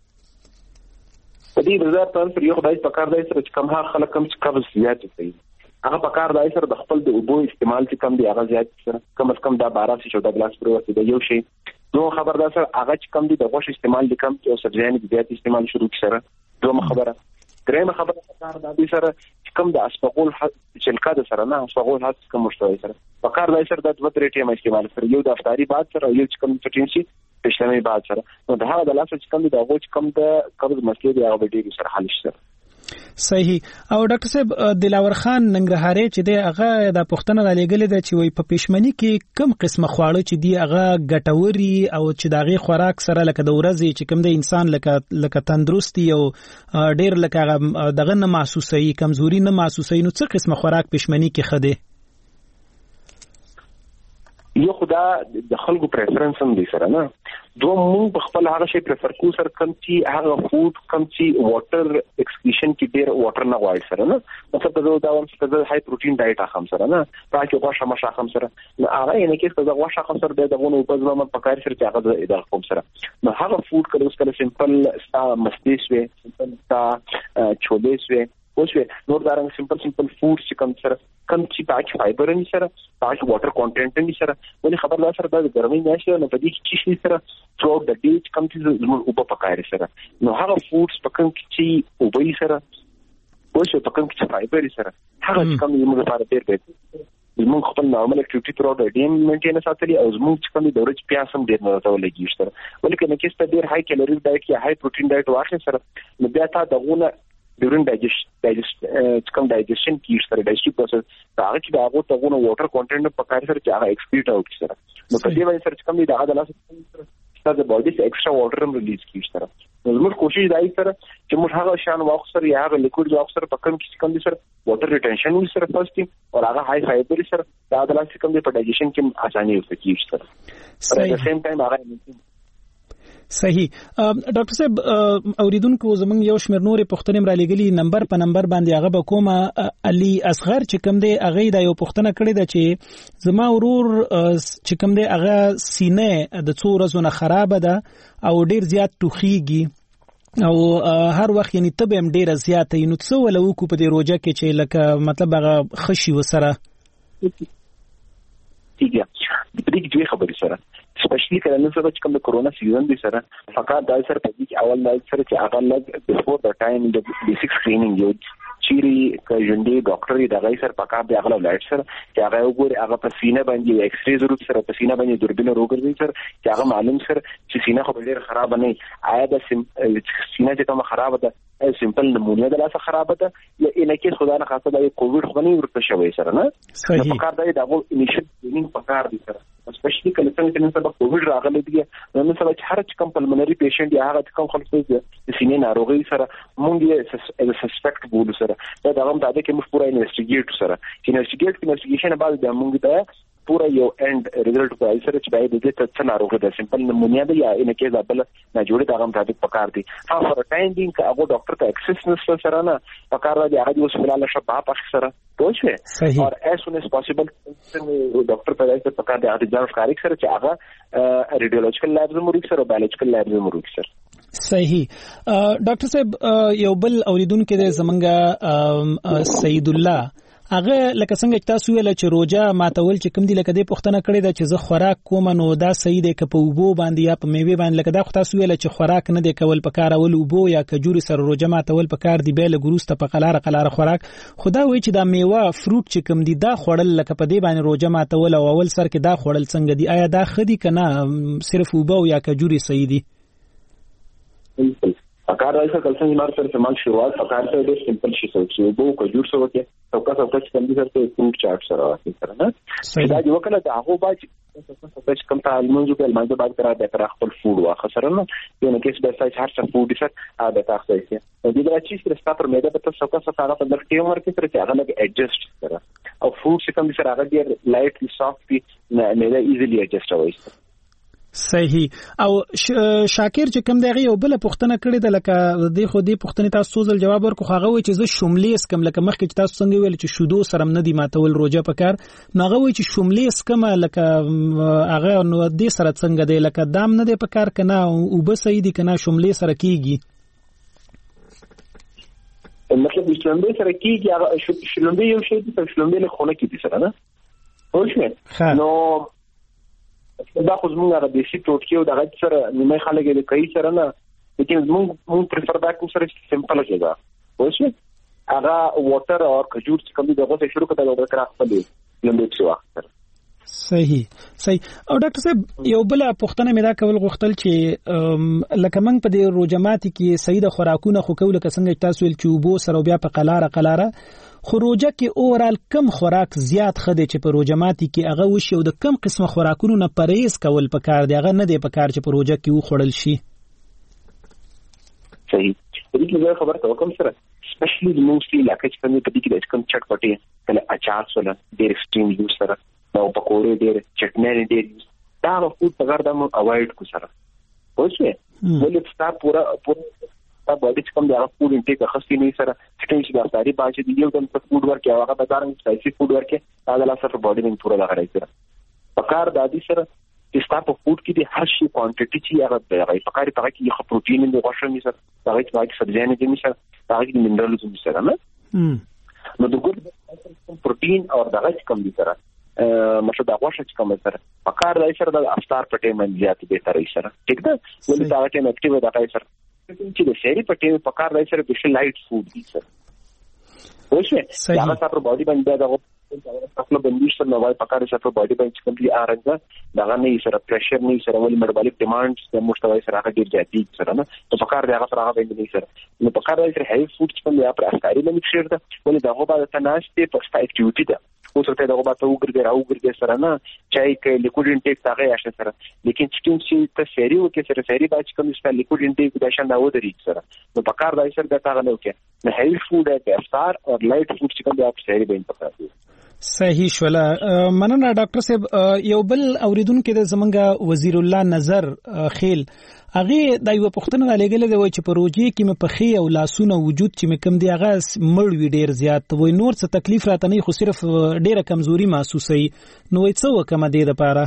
په دې وزارت پر یو خدای په کار دی سره چې کوم هغه خلک کم چې قبض زیات کوي هغه په کار دی سره د خپل د اوبو استعمال چې کم دی هغه زیات سره کم از کم دا بارہ سے چودہ ګلاس پر ورته دی یو شی نو خبردار سره هغه چې کم دي د غوښ استعمال دي کم او سبزیان دي زیات استعمال شروع کړه دوه خبره درېمه خبره کار د دې سره چې کم د اسپغول چلکا د سره نه اسپغول هڅ کم مشتوي سره په کار د سره د دوه درې ټیم استعمال سره یو د افطاری بعد سره یو چې کم پټینسي پښتني بعد سره نو دا هغه د لاس چې کم دي د غوښ کم د قبض مسلې دی هغه ډېر سره حل شي. صحیح او ډاکټر صاحب دلاور خان ننګرهاري چې دی هغه د پښتنه را لګلې د چې وي په پښمنی کې کم قسمه خواړه چې دی هغه ګټوري او چې داغي خوراک سره لکه د ورځې چې کم دی انسان لکه لکه تندرستي او ډېر لکه دغه نه محسوسي کمزوري نه محسوسي نو څه قسمه خوراک پښمنی کې خده یو خدا د خلکو پریفرنس هم دي سره نه دوه مونږ په خپل هغه شی پریفر کوو سره کم چې هغه فود کم چې واټر ایکسکریشن کې ډیر واټر نه غواړي سره نه مطلب دا دا هم چې هاي پروتین ډایټ اخم سره نه پاکه غوښه مشه اخم سره نو هغه یې کې چې دا غوښه اخم سره د دغه په ځما په کار سره چې هغه د کوم سره نو هغه فود کله اوس کله سمپل ستا مستیس وي سمپل ستا چولې وي اوس وي نور دا رنګ سمپل سمپل فود چې کوم سره کم چې پاک فایبر نه سره پاک واټر کانټینټ نه سره ولې خبردار سره د ګرمۍ نشي نو په دې کې چې سره ثرو د ډې کم چې زموږ او په پکاره سره نو هغه فودز په کوم چې او به سره اوس په کوم چې فایبر سره هغه کوم یو لپاره ډېر دی زموږ خپل نارمل اکټیویټي ثرو د ډې مینټین ساتلی او زموږ کوم د ورځ پیاس هم ډېر نه راولېږي سره ولې کنه کې ست ډېر هاي کیلوري ډایټ یا هاي پروتین ډایټ واخلې سره نو بیا تا دغه during digestion digest کوم digestion کې سره digestive process دا هغه چې دا هغه ته غوونه واټر کانټینټ په کار سره چې هغه ایکسپیټ اوټ سره نو په دې وجه سره کوم دی دا هغه د لاس سره د باډي څخه ایکسترا واټر هم ریلیز کیږي سره نو موږ کوشش دای سره چې موږ هغه شان واخ سره یا هغه لیکوډ واخ سره په کوم کې کوم دي سره واټر ریټنشن وي سره فرست او هغه هاي فایبر سره دا د لاس کوم دی په ډایجیشن کې اساني وي کیږي سره پر د سیم ټایم هغه صحیح ډاکټر صاحب اوریدونکو زمونږ یو شمېر نورې پوښتنې را لګلې نمبر په نمبر باندې هغه به کومه علي اصغر چې کوم دی هغه دا یو پوښتنه کړې ده چې زما ورور چې کوم دی هغه سینې د څو ورځې نه خراب ده او ډیر زیات ټوخیږي او هر وخت یعنی تب هم ډیر زیات نو څه ولو کو په دې روزه کې چې لکه مطلب هغه خشي وسره کیږي د دې دوه خبرې سره سپیشلی کله نو سره چې کوم د کورونا سیزن دی سره فقط دا سره په دې کې اول دا سره چې هغه لګ بیفور د ټایم د بیسیک سکرینینګ یو چيري کژوندې ډاکټر دا غي سره پکا به هغه لایټ سره چې هغه وګوري هغه په سینه باندې ایکس ری ضرورت سره په سینه باندې دوربین روګرځي سره چې هغه معلوم سره چې سینه خو ډیر خراب نه آیا د سینه چې کوم خراب ده سمپل نمونیا د لاسه خراب ده یا انکه خدای نه خاصه د کووډ خو نه ورته شوی سره نه صحیح په کار دی دا غو انیشل ټریننګ په کار دی سره سپیشلی کله څنګه چې سبا کووډ راغلی دی نو سبا چې هر کوم پلمنري پیشنټ یا هغه کوم خلک چې سینې ناروغي سره مونږ یې از سسپیکټ بولو سره دا د هغه د کې موږ پورا انویسټیګیټ سره چې انویسټیګیټ انویسټیګیشن بعد د مونږ ته پورا یو اند ریزلټ په ایسره چې باید د دې څه ناروغي ده سمپل نمونیا ده یا ان کې ځبل نه جوړه دا هم تاسو پکار دي ها فور ټایم بینګ هغه ډاکټر ته اکسس نشته سره نه پکار دی هغه اوس فلال شپه په سره پوښښ اور as soon as possible ډاکټر په دې پکار دی هغه ځان ښکاری سره چې هغه ریډیولوژیکل لیبز مو سره بایولوژیکل لیبز مو سره صحیح ډاکټر صاحب یو بل اوریدونکو د زمنګا سید الله هغه لکه څنګه تاسو ویل چې روزه ماتول چې کوم دی لکه دې پوښتنه کړې ده چې زه خوراک کوم نو دا صحیح دی که په وبو باندې یا په میوه باندې لکه دا خو تاسو ویل چې خوراک نه دی کول په کار اول وبو یا کجوري سره روزه ماتول په کار دی به له ګروسته په قلاره قلاره خوراک خدا وایي چې دا میوه فروټ چې کوم دی دا خوړل لکه په دې باندې روزه ماتول او اول سر کې دا خوړل څنګه دی آیا دا خدي کنه صرف وبو یا کجوري صحیح دی پکار راځي کله څنګه مار سره استعمال شروعات پکار ته ډېر سمپل شي چې وبو کجور سره کې څوکا څوکا چې کوم دي سره فروټ چاټ سره راځي سره نه دا یو کله دا هغه باج چې کوم ته المنځو کې المنځو باج کرا د تر خپل فود واخه سره نه یو نه کې به سایت هر څه فود سره ا د تاسو یې د دې راځي چې ستاسو مېده په تاسو څوکا څخه هغه په ټیم ورکې سره چې هغه لګ اډجست سره او فود چې کوم دي سره هغه ډېر لایټلی سافټ وي مېده ایزیلی اډجست وایي صحیح او شاکر چې کوم دغه یو بل پوښتنه کړې ده لکه د خو دې پوښتنې تاسو ځل جواب ورکو هغه وایي چې زه شوملیس کم لکه مخکې چې تاسو څنګه ویل چې شودو سره نه دی ماتول روزه پکار نو هغه وایي چې شوملیس کم لکه هغه نو دې سره څنګه دی لکه دام نه دی پکار کنه او به صحیح دی کنه شوملیس سره کیږي مطلب شلومبې سره کیږي هغه شلومبې یو شی دی چې شلومبې له خونه کې دي سره نه خوښ نو دا خو زموږ هغه دیشي ټوټکي او دغه سره نیمه خلک د کوي سره نه لیکن زموږ موږ پریفر دا کوم سره سمپل جگہ وښه هغه واټر او کجور چې کوم دغه څه شروع کړه دا تر خپل لمبې څه وخت صحیح صحیح او ډاکټر صاحب یو بل پوښتنه مې دا کول غوښتل چې لکه موږ په دې روزماتي کې صحیح د خوراکونه خو کول څنګه تاسو ول چې وبو سره بیا په قلاره قلاره خروجه کې اورال کم خوراک زیات خدي چې په روزماتي کې هغه وشي او د کم قسمه خوراکونو نه پرهیز کول پکار دی هغه نه دی پکار چې په روزه کې و خورل شي صحیح دې کې خبر ته کوم سره سپیشلی د موسلی لکه چې کوم په دې کې د کوم چټ پټي کله اچار سره ډېر ایکسټریم یوز سره او پکوړې ډېر چټنی ډېر دا فود پکار د مو اوایډ کو سره اوسه ولې ستا پورا پورا تا باډي چې کوم د فود انټیک اخستې نه سره چې چې د افطاری باندې دی یو د فود ورکه هغه به دارنګ سپایسي فود ورکه دا د لاسه په باډي باندې پورا لغړای سره پکار د دې سره چې ستا په فود کې د هر شي کوانټیټي چې هغه دی پکاري پکې کې یو پروتین د غوښه می سره هغه چې باندې سبزیانه دي می سره هغه د منرالز می سره نه نو د ګډ پروتین او دغه کم دي سره مطلب دا غوښه چې کوم سره پکار د سره د افطار په ټیم باندې زیات به تر سره ټیک ده ولې دا ټیم اکټیو ده تای سره چې د سری په ټیم په کار راځي سره د لایټ فود دي سره وښه دا هغه پر باډي باندې دا خپل بندیش سره نوای په کار سره په باډي باندې کوم دي ارنګ دا نه سره پريشر نه سره ولې میټابولیک ډیمانډز د مستوي سره هغه ډیر زیات دي سره نه په کار دی هغه سره هغه باندې سره نو په کار راځي سره هاي فود چې کوم یا پر افطاری باندې شیر ده ولې دا هغه بعد تناسته په اکټیویټي ده اوس ته دا غواړم ته وګرځې راو وګرځې سره نه چای کې لیکوډ انټیک تاغه یاشه سره لیکن چې چې ته سری وکې سره سری باندې کوم څه لیکوډ انټیک د شان دا ودرې سره نو په کار دای سره دا تاغه نه وکې نه هیل فود د افطار او لایټ فود چې کوم د اپ سری باندې پکاره صحیح شولا مننه ډاکټر صاحب یو بل اوریدونکو د زمونږ وزیر الله نظر خیل هغه د یو پښتنه لګل دی چې په روجي کې مې په خي او لاسونه وجود چې مې کم دی هغه مړ وی ډیر زیات وای نور څه تکلیف راته نه خو صرف ډیره کمزوري محسوسي نو څه وکم دی لپاره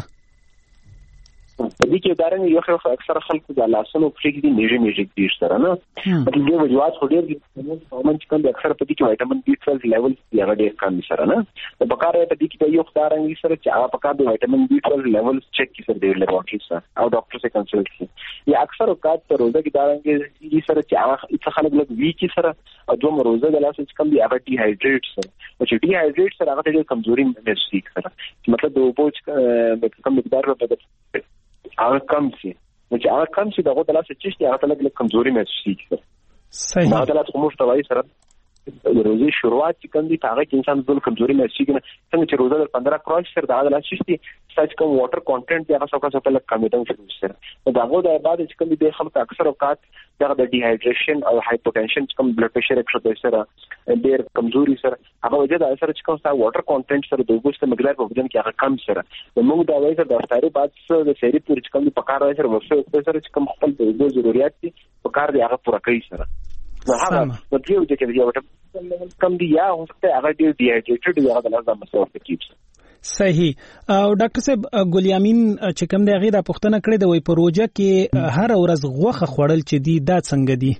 په دې کې دارنګ یو خو اکثر خلکو د لاسونو په کې دي میږي میږي دي سره نه مطلب یو وجوهات خو ډیر دي کومن چې کوم اکثر په دې کې وایټامین بي ټویلو لیول یې ډیر کم سره نه په بکاره په دې کې یو دارنګ سره چې هغه په کار د وایټامین بي ټویلو لیول چیک کی سره ډیر لیبورټری سره او ډاکټر سره کنسلټ کی یا اکثر اوقات په روزه کې دارنګ دې سره چې هغه څه خلک لږ ویکی سره او دوه روزه د لاسه چې کوم دی هغه ډي هایډریټ سره چې ډي هایډریټ سره هغه ډیر کمزوري محسوس کړه مطلب د اوبو چې کم مقدار په هغه کم سي چې هغه کم سي دغه د لاسه چې هغه لږ لږ کمزوري محسوس کیږي صحیح دا د لاسه کومه توای سره د روزي شروعات چې کوم دي هغه کې انسان ډول کمزوري محسوس کیږي څنګه چې روزه د پندرہ کراس سره دا د لاسه چې سچ کوم واټر کانټینټ دی هغه څوکا څوکا لږ کمیدل شروع سره دا غو د بعد چې کوم دي خلک اکثر اوقات دغه د ډي هایډریشن او هایپوټنشن چې کوم بلډ پريشر ایکسټرا سره ډیر کمزوري سره هغه وجه د اثر چې کوم سره واټر کانټینټ سره د وګست مقدار په بدن کې هغه کم سره د موږ دا وایي د افطاری بعد سره د سری پور چې کوم په کار راځي سره ورسره سره چې کوم خپل د وګړو ضرورت دي په کار دی هغه پوره کوي سره نو هغه د دې وجه کې یو ټپ کم دی یا هغه هغه ډیر ډي هایډریټډ دی هغه د لاسه مسوف کیږي صحیح او ډاکټر صاحب ګلیامین چې کوم دی غیر پښتنه کړی دی وای په روزه کې هر ورځ غوخه خوړل چې دی دا څنګه دی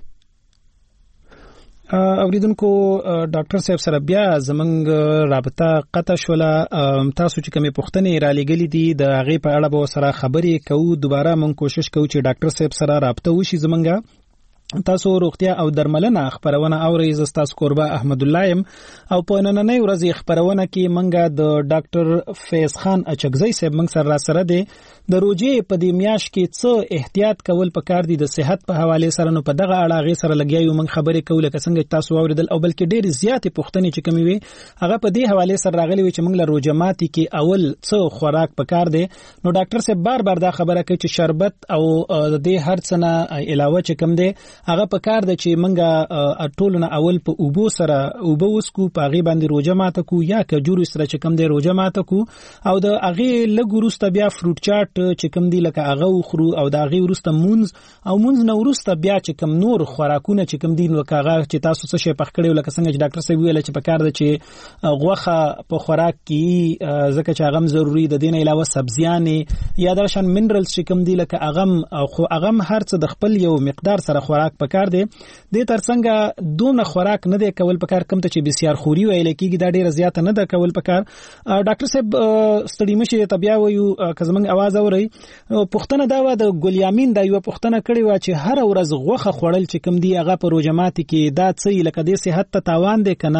اوریدونکو ډاکټر صاحب سره بیا زمنګ رابطه قطع شوله تاسو چې کومه پښتنه را لګلې دي د هغه په اړه به سره خبرې کوو دوباره مونږ کوشش کوو چې ډاکټر صاحب سره رابطه وشي زمنګ تاسو روغتیا او درملنه خبرونه اورئ زستاس قربا احمد الله يم او په نننۍ ورځ خبرونه کې منګه د ډاکټر فیض خان اچکزی صاحب منګ سره را سره دي د روجي په دې میاش کې څه احتیاط کول پکار دي د صحت په حواله سره نو په دغه اړه غي سره لګیایو من خبرې کوله څنګه تاسو اوریدل او بلکې ډېر زیاتې پوښتنې چې کومې وي هغه په دې حواله سره راغلي چې موږ له روجماتي کې اول څه خوراک پکار دي نو ډاکټر صاحب بار بار دا خبره کوي چې شربت او د دې هر څه نه علاوه چې کوم دي هغه په کار د چې منګه ټولونه اول په اوبو سره اوبو وسکو په غي باندې روزه ماته کو یا کجوري سره چې کوم دی روزه ماته کو او د اغه لګورسته بیا فروټ چاټ چې کوم دی لکه اغه خورو او د اغه ورسته مونز او مونز نو ورسته بیا چې کوم نور خوراکونه چې کوم دی نو کاغه چې تاسو څه شي پخ کړو لکه څنګه چې ډاکټر صاحب ویل چې په کار د چې غوخه په خوراک کې ځکه چې اغه ضروری د دین علاوه سبزیانې یا درشن منرالز چې کوم دی لکه اغه خو اغه هر څه د خپل یو مقدار سره خوراک پکار دی د ترڅنګ دومره خوراک نه دی کول پکار کم ته چې بسیار خوري ویل کېږي دا ډیره زیاته نه ده کول پکار ډاکټر صاحب ستړي مشه طبيعه ویو کزمنګ आवाज اوري پښتنه دا و د ګلیامین دا یو پښتنه کړي و چې هر ورځ غوخه خوړل چې کم دی هغه په روزماتي کې دا څه لکه د صحت ته تاوان دی کنه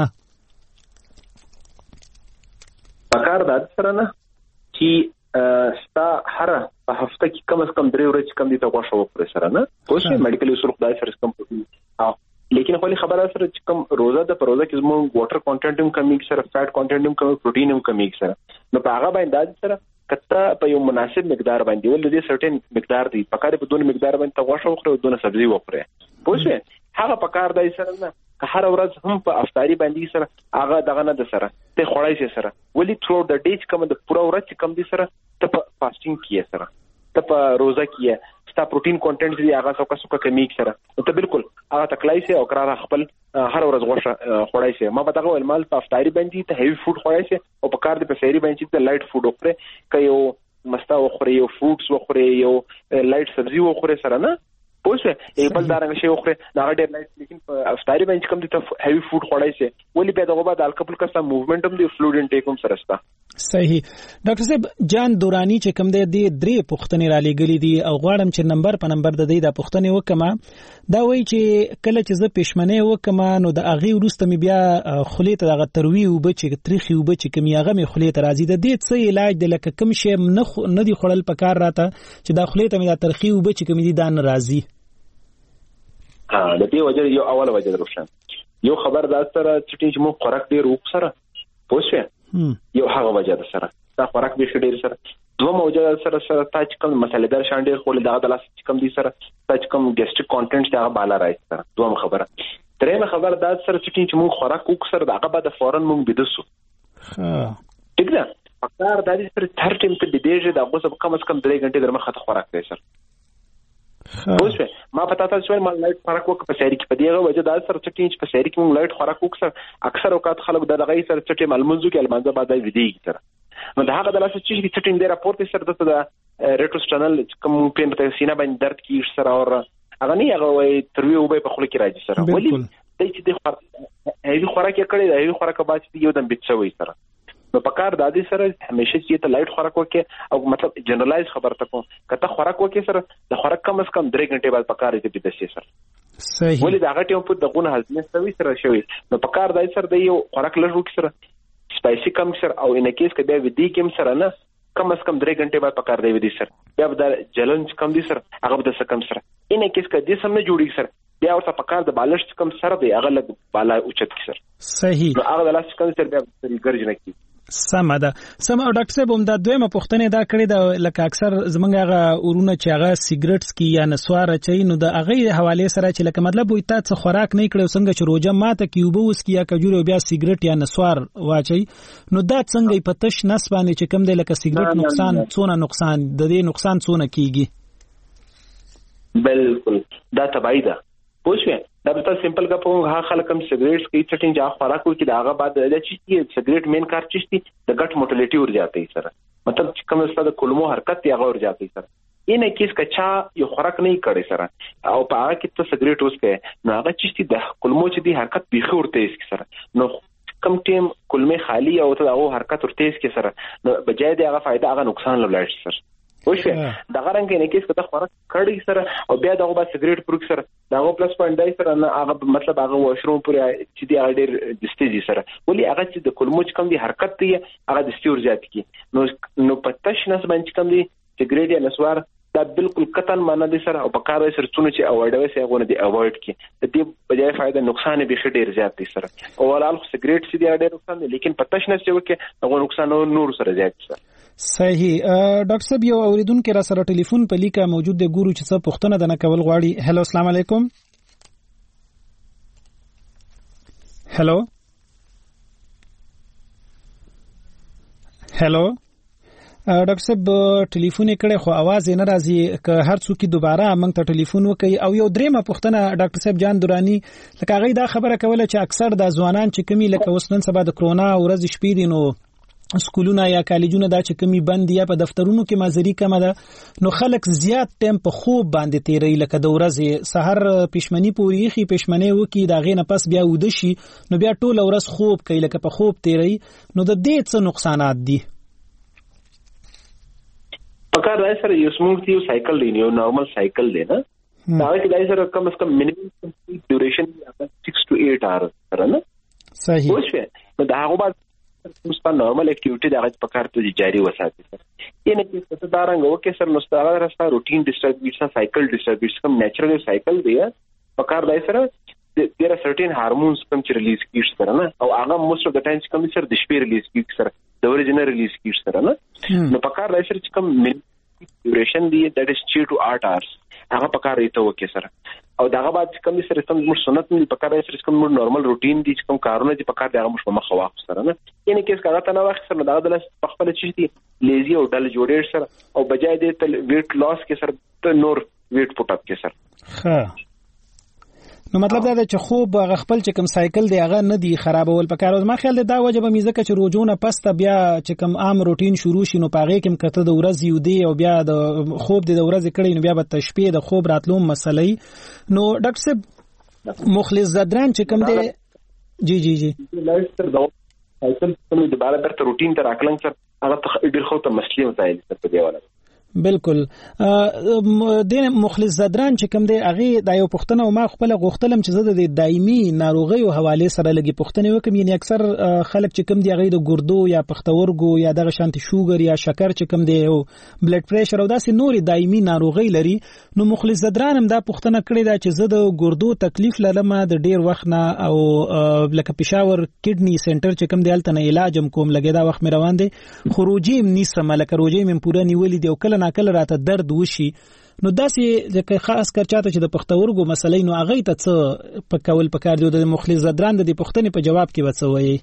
پکار دا سره نه چې ستا هر په هفته کې کم از کم درې ورځې کم دي ته غوښه وخورې سره نه پوه میډیکل اصول خدای سره کم او لیکن خو خبره سره چې کم روزه د پروزه کې زموږ واټر کانټینټ هم کمی سره فیټ کانټینټ هم کمی پروتین هم کمی سره نو په هغه باندې سره کته په یو مناسب مقدار باندې ول دې سرټن مقدار دی پکاره په دونه مقدار باندې ته غوښه وخورې او دونه سبزی وخورې پوه هغه پکار دی سره نه که هر ورځ هم په افطاری باندې سره هغه دغه نه د سره ته خوړای شي سره ولی تھرو د ډیج کوم د پوره ورځ کم دي سره ته په فاستینګ کې سره ته په روزه کې ستا پروتین کانټینټ دی هغه څوک څوک کمی سره ته بالکل هغه تکلای سي او قرار خپل هر ورځ غوښه خوړای سي. ما پتا غوړل مال په افطاری باندې ته هیوی فود خوړای سي او په کار دې په سحری باندې ته لایټ فود وخوره کيو مستا وخوره یو فروټس وخوره یو لایټ سبزی وخوره سره نه پوسه ای بل دارنګ شی وخوره دا ډېر لایټ لیکن په افطاری باندې کوم دې ته هیوی فود خوړای سي ولی په دغه بعد الکپل کسا موومېنټ هم دی فلوید انټیک هم سره ستا. صحیح ډاکټر صاحب جان دورانی چې کوم دی د درې پوښتنې را لګلې دي او غواړم چې نمبر په نمبر د دې د پوښتنې وکما دا وایي چې کله چې زه پښمنه وکما نو د اغي ورسته می بیا خلیت دغه تروي او بچ تاریخي او بچ کمیاغه می خلیت راځي د دې څه علاج د لکه کم شی نه نه دی خړل پکار راته چې د خلیت می د تاریخي او بچ کمی دي دان راځي. ها د دې وجه یو اوله وجه روشن یو خبر دا سره چې مو خوراک ډیر وک سره پوښه یو هغه وجه ده سره دا خوراک به ډیر سره دوه موجه سره سره تاج کم مسالې دار شان ډیر خو دا د لاس کم دي سره تاج کم ګیسټریک کانټینټ دا بالا راځي سره دوه خبره. درېمه خبر دا سره چې مو خوراک وک سره دا هغه بعد فورن مونږ بيدسو ها ٹھیک ده پکار د دې سره هر ټیم ته د دې د هغه کم از کم درې غنټې درمخه خوراک کوي سره اوسه ما پتا تاسو چې مال لایټ خوراک وک په سری کې په دیغه وجه دا سره چې په سری کې مونږ لایټ خوراک وک سره اکثر اوقات خلک د دغه سره چې ملمنځو کې المنځه بعد ویدي سره نو دا هغه د لاسه چې چې ټینګ دی راپورټ سره د ریټروسټنل کوم پین په سینه باندې درد کیږي سره او هغه نه هغه وي تروي او به په خله کې راځي سره ولی د چې د خوراک یې کړی دی خوراک به چې یو دم بچوي سره نو پکار د دې سره همیشه چې ته لایټ خوراک وکې او مطلب جنرالایز خبر تکو کته خوراک وکې سره د خوراک کم از کم درې غنټې بعد پکار دې د شي سره صحیح ولی دا غټي په دغه هضمه سوي سره شوی نو پکار د سره د یو خوراک لږ وکې سره سپایسی کم سره او ان کیس کې بیا ودی کم سره نه کم از کم درې غنټې بعد پکار دی ودی سره بیا د جلن کم دي سره هغه د سکم سره ان کیس کې دې سم نه جوړي سره بیا ورته پکار د بالښت کم سره دی هغه لګ بالا اوچت کی سره صحیح نو هغه د لاس کم سره بیا ګرځ نه کی سم ده. سم او ډاکټر صاحب هم دا دویمه پوښتنه دا کړې ده لکه اکثر زمونږ هغه ورونه چې هغه سیګریټس کی یا نسوار چي نو د هغه حواله سره چې لکه مطلب وي تاسو خوراک نه کړو څنګه چې روزه ماته کیوبو وس کی یا کجوري بیا سیګریټ یا نسوار واچي نو دا څنګه په تش نس باندې چې کم دی لکه سیګریټ نقصان څونه نقصان د دې نقصان څونه کیږي. بالکل دا تبعی ده پوښوي دا به تاسو سمپل کا په هغه خلک هم سیګریټس کې چټین جا خوراکو کې داغه بعد د چې سیګریټ مین کار چشتي د ګټ موټیلیټي ور جاتی سره مطلب چې کوم څه د کلمو حرکت یا ور جاتی سره اینه کیس کچا یو خوراک نه کړي سره او په هغه کې ته سیګریټ اوس کې نو هغه چشتي د کلمو چې دی حرکت به ورته اس سره نو کم ټیم کلمه خالی او ته هغه حرکت ورته اس کې سره نو بجای دی هغه فائدہ هغه نقصان لولای سره وشه دا غرانګ نه کیس کته خوراک کړي سره او بیا دغه با سیګریټ پروک سره داغه پلس پوینټ دی سره نه هغه مطلب هغه واشروم پورې چې دی اړ دستي سره ولی هغه چې د کلمو کم دی حرکت دی هغه دستي ورځات کی نو نو پتاش نس باندې کم دی سیګریټ یا نسوار دا بالکل قطن معنا دي سره او په کار سره څونه چې اوایډوي سي هغه دي اوایډ کی د دې بجای فائدہ نقصان به ډیر زیات دي سره او ولال سیګریټ سي دی ډیر نقصان دي لیکن پتاش نس چې وکي هغه نقصان نور سره زیات سره. صحیح ډاکټر صاحب یو اوریدونکو را سره ټلیفون په لیکه موجود دی ګورو چې څه پوښتنه ده نه کول غواړي. هلو السلام علیکم. هلو هلو ډاکټر صاحب ټلیفون کړي خو आवाज نه راځي که هر څوک دوباره موږ ته ټلیفون وکړي او یو درېمه پوښتنه ډاکټر صاحب جان دورانی لکه هغه دا خبره کوله چې اکثر د ځوانان چې کمی لکه وسنن سبا د کرونا ورځ شپې دي نو سکولونه یا کالجونه دا چې کمی بند یا په دفترونو کې مازری کم ده نو خلک زیات ټیم په خوب باندې تیری لکه د ورځې سحر پښمنی پوری خي پښمنی وکي دا غې نه پس بیا ود شي نو بیا ټول ورځ خوب کوي لکه په خوب تیری نو د دې څه نقصانات دي. پکار راځي سره یو سموث یو سایکل دی یو نارمل سایکل دی نه دا کې دای سره کم از کم مینیمم ډیوریشن six to eight hours سره نه صحیح وشه نو دا هغه بعد مستقل نارمل اکټیویټي دغه په کار ته جاری وساتي سر یعنی چې څه دا رنګ وکي سر نو ستاره راستا روټین ډیسټربیوشن سایکل ډیسټربیوشن کوم نیچرل سایکل دی په کار دای سره there are certain hormones کوم چې ریلیز کیږي سره نه او هغه most of the times کوم چې د شپې ریلیز کیږي سره د ورځې نه ریلیز کیږي سره نه نو په کار دای سره چې کوم ډیوریشن دی that is six to eight hours هغه په کار ایته وکي سره او داغه بعد کوم سره کوم سنت نه په کار سره کوم نورمال روټین دي کوم کارونه دي په کار دغه مش په مخ واخ سره نه یعنی کیس کاغه ته نه واخ سره دا د په خپل چی دي لیزي او ډل جوړیر سره او بجای دې ته ویټ لاس کې سره نور ویټ پټ اپ کې سر. ها نو مطلب دا چې خوب غخپل چې کوم سایکل دی هغه نه دی خرابول پکاره. ما خیال دا وجه به میزه چې روزونه پسته بیا چې کوم عام روټین شروع شي نو پاغه کوم کته د ورځ یو دی او بیا د خوب د ورځ کړي نو بیا به تشبیه د خوب راتلو مسلې. نو ډاکټر صاحب مخلص زدران چې کوم دی جی جی جی لایستر دا سایکل کوم د بار برته روټین تر اکلنګ سره هغه ډیر خو ته مسلې وځي په دی ولا بالکل. د مخلص زدران چې کوم دی هغه د یو پښتنه او ما خپل غوښتلم چې زه د دایمي ناروغي او حواله سره لګي پښتنه وکم. یعنی اکثر خلک چې کوم دی هغه د ګردو یا پښتورګو یا دغه شانتي شوګر یا شکر چې کوم دی او بلډ پریشر او داسې نوري دایمي ناروغي لري. نو مخلص زدران هم دا پښتنه کړی دا چې زه د ګردو تکلیف لرم د ډیر وخت نه او لکه پېښور کډنی سنټر چې کوم دی الته نه علاج هم کوم لګي دا وخت مې روان دي خروجي هم نیسم لکه روجي مې پوره نیولې دی او کله کله راته درد وشي. نو داسې لکه خاص کر چاته چې د پښتورګو مسلې نو هغه ته څه په کول پکار دی د مخلص زدران د پښتنې په جواب کې وڅوي.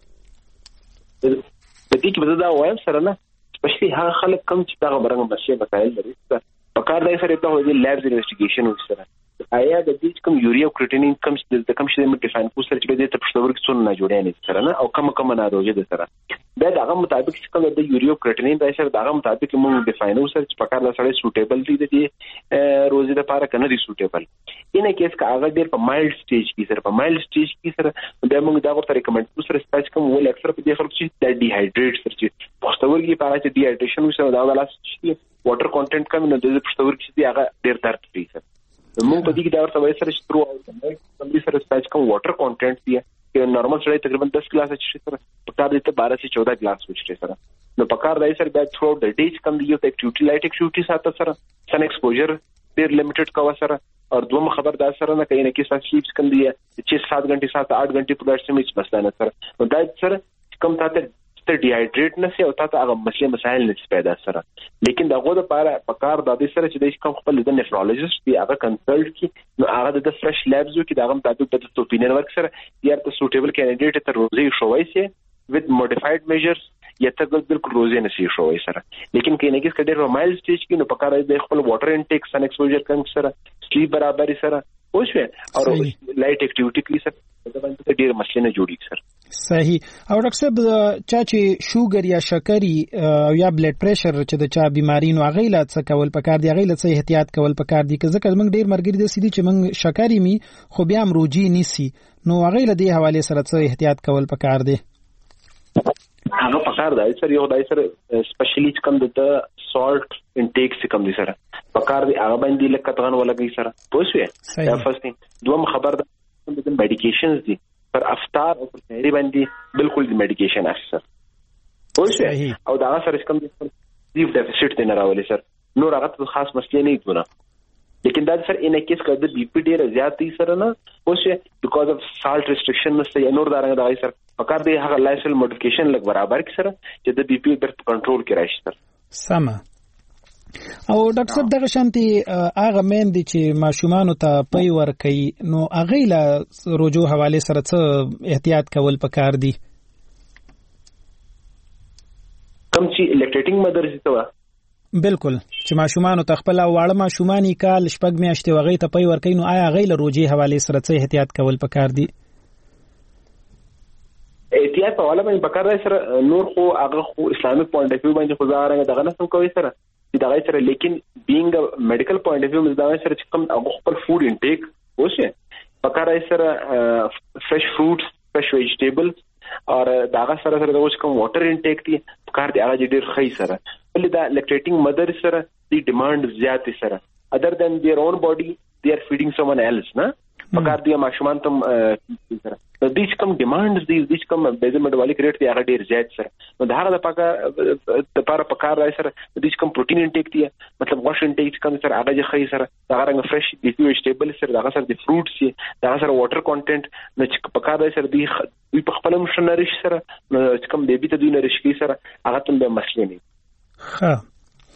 د دې کې به دا وایم سره نه سپیشلی هغه خلک کم چې دا برنګ مشه مسایل لري پکار دی سره په دې لیبز انویسټیګیشن وکړي آیا د دې کوم یوریا کریټینین کم د کم شې د ډیفاین کو سره چې د پښتورګو څون نه جوړې نه سره نه او کم کم ناروغي ده سره دا دغه مطابق چې کوم د یوریا کریټینین د سره دغه مطابق موږ ډیفاین سره چې پکار له سره سوټیبل دي د روزي د لپاره کنه دي سوټیبل اینه کیس کا هغه ډیر په مایلډ سټیج کې سره په مایلډ سټیج کې سره د موږ دا ورته ریکمند کو سره سپیس کوم ول اکثر په دې خلک چې د ډي هایډریټ سره چې پښتورګي په اړه چې ډي هایډریشن وسره دا ولا چې واټر کانټنټ کم نه د پښتورګي چې هغه ډیر درد کوي سره موږ په دې کې دا ورته وایي سره چې ترو او د سره سپیس کوم واټر کانټنټ دی چې نورمال سره تقریبا ten ګلاس چې سره پکار دي ته twelve سے fourteen ګلاس وچته سره نو پکار دی سره د تھرو د ډیز کم دی یو اکټیویټی لایټ اکټیویټی سره سره سن ایکسپوجر ډیر لیمیټډ کا سره او دوم خبردار سره نه کینې کې سات سلیپس کم دی چې seven غنټه seven eight غنټه په درس میچ بس نه سره نو دا سره کم ته ته ډی هایډریټ نه سي او ته هغه مسلې مسائل نه پیدا سره لیکن دغه د لپاره پکار د دې سره چې د کوم خپل د نیفرولوژیست دی هغه کنسلټ کی نو هغه د فرش لیبز کې دغه مطابق د اوپینین ورک سره یا ته سوټیبل کینډیډیټ ته روزي شوی سي with modified measures یا ته بالکل روزي نه سي شوی سره لیکن کینې کې کډیر مایل سټیج کې نو پکار د خپل واټر انټیک سن ایکسپوجر کم سره سلیپ برابر سره اوسه او لایټ اکټیویټی کې سره دا باندې ډیر مسلې نه جوړي سره صحیح. او ډاکټر صاحب چا چې شوګر یا شکرې او یا بلډ پریشر چې د چا بیماری نو هغه لا څه کول پکار دی هغه لا څه احتیاط کول پکار دی که ځکه موږ ډیر مرګري د سیدي چې موږ شکرې می خو بیا هم روجي نیسی نو هغه لا دې حواله سره څه احتیاط کول پکار دی هغه پکار دی سره یو دای سره سپیشلی کم د سالت انټیک څخه کم دي سره پکار دی هغه باندې لکه تغن ولګي سره پوښوي دا فرست دوم خبر د میډیکیشنز دي پر افطار او پر سحری باندې بالکل د میډیکیشن اثر پوښوي او دا سره کوم دیف ډیفیسټ دی نه راولي سر نور هغه خاص مسلې نه دي لیکن دا سر ان کیس کړه د بی پی ډیر زیات دي سره نه پوښوي بیکاز اف سالت ریسټریکشن نشته نور دا رنګ دا سر پکار دی هغه لایفسټایل موډیفیکیشن لګ برابر کی سره چې د بی پی پر کنټرول کې راشي سر سم. او ډاکټر صاحب دغه شانتي هغه مین دي چې ماشومان ته پي ور کوي نو هغه له روجو حواله سره څه احتیاط کول پکار دي کم چې لیکټینګ مدرسې ته بالکل چې ماشومان ته خپل واړه ماشومان کال شپږ میاشتې وغه ته پي ور کوي نو آیا هغه له روجي حواله سره څه احتیاط کول پکار دي احتیاط په والا باندې پکار دی سره نور خو هغه خو اسلامي پوینټ اف ویو باندې خو ځاره دغه نه کوي سره دا غي سره لیکن بینګ میډیکل پوینټ اف ویو مزدا سره چې کوم هغه خپل فود انټیک اوسه پکار دی سره فرش فروټس فرش ویجیټیبل او داغه سره سره د کوم واټر انټیک دی پکار دی هغه ډیر خی سره ولې دا لیکټینګ مدر سره دی ډیماند زیات سره other than their own body they are feeding someone else نه پکار دی ماشومان تم سره د دې کوم ډیماندز دی د کوم بیزل میټابولیک ریټ دی هغه ډیر زیات سره نو دا هغه د پکار د لپاره پکار راځي سره د دې کوم پروتین انټیک دی مطلب واش انټیک کوم سره هغه ځخې سره دا رنګ فرش دی ویجیټیبل سره دا سره د فروټس دی دا سره واټر کانټنټ نو چې پکار راځي سره دی په خپل مشنریش سره نو کوم بیبي ته دی نریش کی سره هغه تم به مسلې نه ها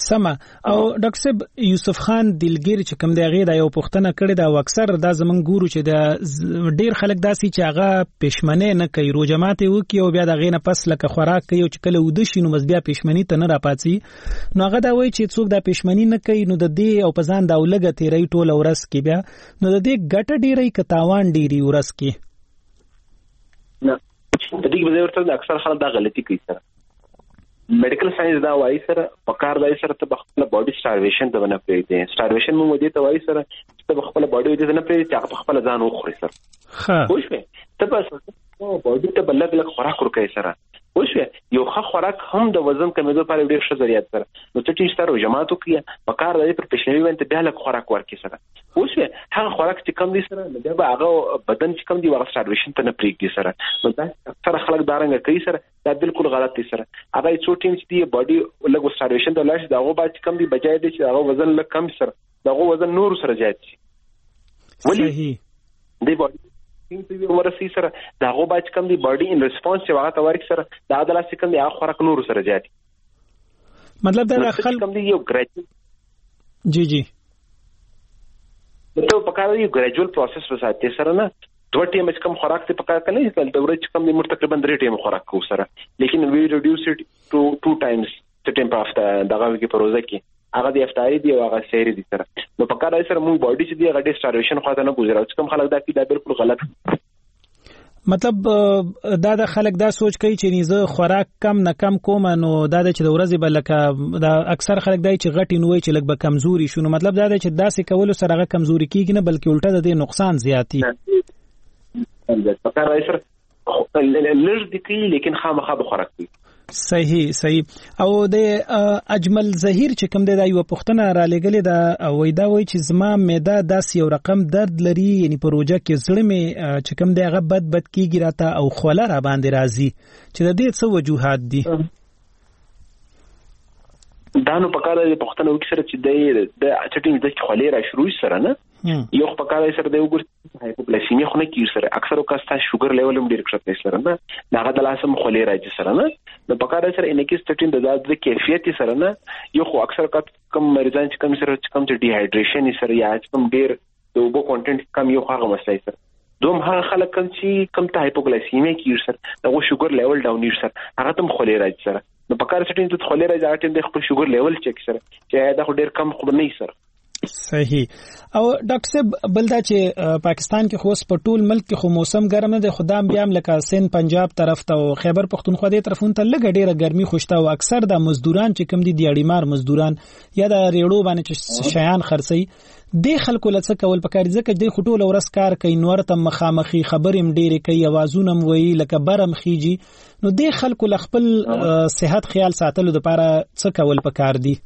سما او ډاکټر صاحب یوسف خان دلګیر چې کوم دی هغه د یو پښتنه کړی دا اکثر دا زمون ګورو چې د ډیر خلک داسي چې هغه پښمنه نه کوي روزمات یو کی او بیا د غینه پس لکه خوراک کوي او چې کله ود شي نو بس بیا پښمنی ته نه راپاتې نو هغه دا وایي چې څوک د پښمنی نه کوي نو د دې او پزان دا ولګه تیری ټوله ورس کې بیا نو د دې ګټه ډیری کتاوان ډیری ورس کې نه د دې په ورته اکثر خلک دا غلطي کوي سره میډیکل ساينس دا وایي سره پکار دی سره ته خپل باډي سټارویشن ته نه پریږدي سټارویشن مو دې ته وایي سره ته خپل باډي دې نه پریږدي چې خپل ځان وخوري سره ها خوښ وي ته بس او باډي ته بلګ لګ خوراک ورکړي سره خوښ وي یو ښه خوراک هم د وزن کمیدو لپاره ډېر ښه ذریعہ ده نو ته چې ستاسو جماعتو کې پکار دی پر پښنوي ونته بیا لګ خوراک ورکړي سره خوښ وي هغه خوراک چې کم دي سره نو بیا هغه بدن چې کم دي هغه سټارویشن ته نه پریږدي سره نو دا اکثر خلک دارنګ کوي سره دا بالکل غلط دي سره هغه څو ټیم چې دی باډي لګ سټارویشن ته لاش داغه بعد چې کم دي بجای دي چې هغه وزن لګ کم سره داغه وزن نور سره زیات شي ولی دی باډي څنګه په ورسي سره داغه بعد چې کم دي باډي ان ریسپانس چې هغه تورک سره دا د لاس کم دي هغه خوراک نور سره زیات مطلب دا خلک کم دي یو ګریجوال جی جی ته په کار یو ګریجوال پروسس وساتې سره نه دوه ټیم چې کم خوراک ته پکار کنه چې د ورځې کم دي مر تقریبا درې ټیم خوراک کو سره لیکن وی ریډیوس اټ ټو ټو ټایمز ټو ټیم په هفته دغه کې پروژه کې هغه د افطاری دی او هغه سحری دی سره نو په کار سره موږ باډي چې دی هغه د سټارویشن خواته نه گزارو چې کوم خلک دا کې دا بالکل غلط مطلب دا د خلک دا سوچ کوي چې نیزه خوراک کم نه کم کوم نو دا د چې د ورځې بلکه دا اکثر خلک دای چې غټي نوې چې لګ به کمزوري شونه مطلب دا د چې داسې کول سره هغه کمزوري کیږي نه بلکې الټه د دې نقصان زیاتی په کار سره لږ دي کوي لیکن خامخا به خوراک کوي صحیح صحیح او د اجمل ظهیر چې کوم د یو پښتنه را لګلې دا وای دا وای چې زما معده داس یو رقم درد لري یعنی پروژه کې زړه می چې کوم د هغه بد بد کیږي راته او خوله را باندې راځي چې د دې څه وجوهات دي دا نو پکاره د پښتنه وکړه سره چې د د چټینګ د خولې را شروع سره نه یو پکاره سره د وګور هایپوګلیسیمیا خو نه کیږي سره اکثر وکړه ستاسو شوګر لیول هم ډیر کښته سره نه هغه د لاسم خولې راځي سره نه نو پکاره سره انکیس چټین د د کیفیت سره نه یو خو اکثر کم مریضان چې کم سره کم ډی هایډریشن سره یا کم ډیر د اوبو کانټنټ کم یو هغه مسله سره دوم هغه خلک کم چې کم ته هایپوګلیسیمیا کیږي سره دغه شوګر لیول ډاون نیر سره هغه تم خولې راځي سره نو پکاره چټین د خولې راځي اټین د خپل شوګر لیول چک سره چې دا ډیر کم خو نه سره صحیح او ډاکټر صاحب بلدا چې پاکستان کې خو په ټول ملک کې خو موسم ګرم نه دی خدام بیا هم لکه سند پنجاب طرف ته او خیبر پختونخوا دې طرفون ته لګ ډیره ګرمي خوشته او اکثر د مزدوران چې کم دي د اړیمار مزدوران یا د ریړو باندې چې شیان خرڅي د خلکو لڅ کول پکاري ځکه د خټول ورس کار کوي نور ته مخامخي خبرم ډیره کوي اوازونه وی لکه برم خيږي نو د خلکو خپل صحت خیال ساتلو لپاره څه کول پکار دي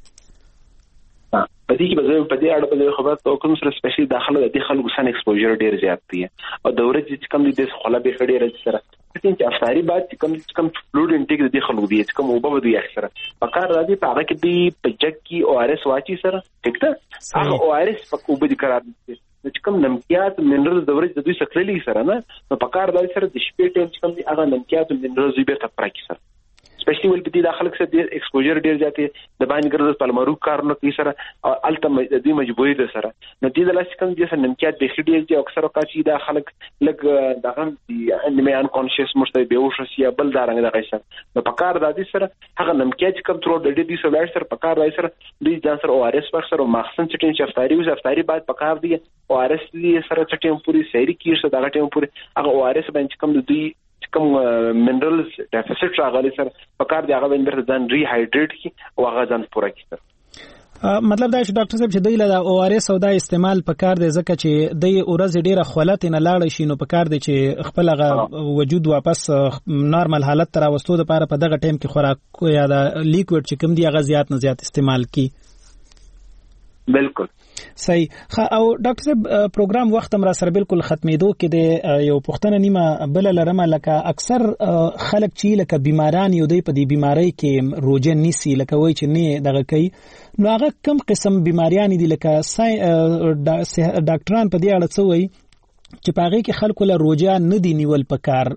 په دې کې به په دې اړه په خبرت او کوم سره سپیشلی داخله د دې خلکو سن ایکسپوژر ډیر زیات دی او د ورځې چې کم دي د خلا به خډې راځي سره چې افطاری بعد چې کم کم فلوډ انټیک د دې خلکو دی چې کوم وبو دی اکثر په کار راځي په هغه کې دی په جګ کې او ار اس واچي سره ټیک ده هغه او ار اس په کوبه دي قرار دي چې کوم نمکيات منرل د ورځې د دوی سکرلی سره نه په کار راځي سره د شپې ټیم چې کوم دي هغه نمکيات منرل زی به ته پراکی سره سپیشلی ول په دې داخله کې د ایکسپوژر ډیر زیاتې د باندې ګرځي په لمرو کارونه کوي سره او الته د دې مجبوري ده سره نو دې د لاس کوم دي سره نمکيات د خډي دي اکثر اوقات دا خلک لګ دغه دي انمي ان کانشس مرته به وشي یا بل دارنګ دغه سره نو په کار د دې سره هغه نمکيات کنټرول د دې سره سره په کار راځي سره دې ځان سره او ار اس پر سره مخصن چټین شفتاری او شفتاری بعد په کار دي او ار اس دې سره چټین پوری سېری کیږي دغه ټیم پوری هغه او ار اس باندې کوم د دې کوم منرالز ډیفیسټ راغلي سره په کار دی هغه باندې ځان ری هایډریټ کی او هغه ځان پوره کړي مطلب دا چې ډاکټر صاحب چې دی له او ار اس او دا استعمال په کار دی ځکه چې د اورز ډیره خولت نه لاړ شي نو په کار دی چې خپل هغه وجود واپس نارمل حالت تر راوستو لپاره په دغه ټیم کې خوراک یا دا لیکوډ چې کوم دی هغه زیات نه زیات استعمال کی بالکل صحیح او ډاکټر صاحب پروګرام وخت هم را سره بالکل ختمېدو کې د یو پښتنه نیمه بل لرمه لکه اکثر خلک چې لکه بیماران یو دی په دې بیماری کې روزه نیسی لکه وای چې نه دغه کوي نو هغه کم قسم بیماریان دي لکه ډاکټران په دې اړه څه وایي چې په هغه کې خلکو له روزه نه دی نیول پکار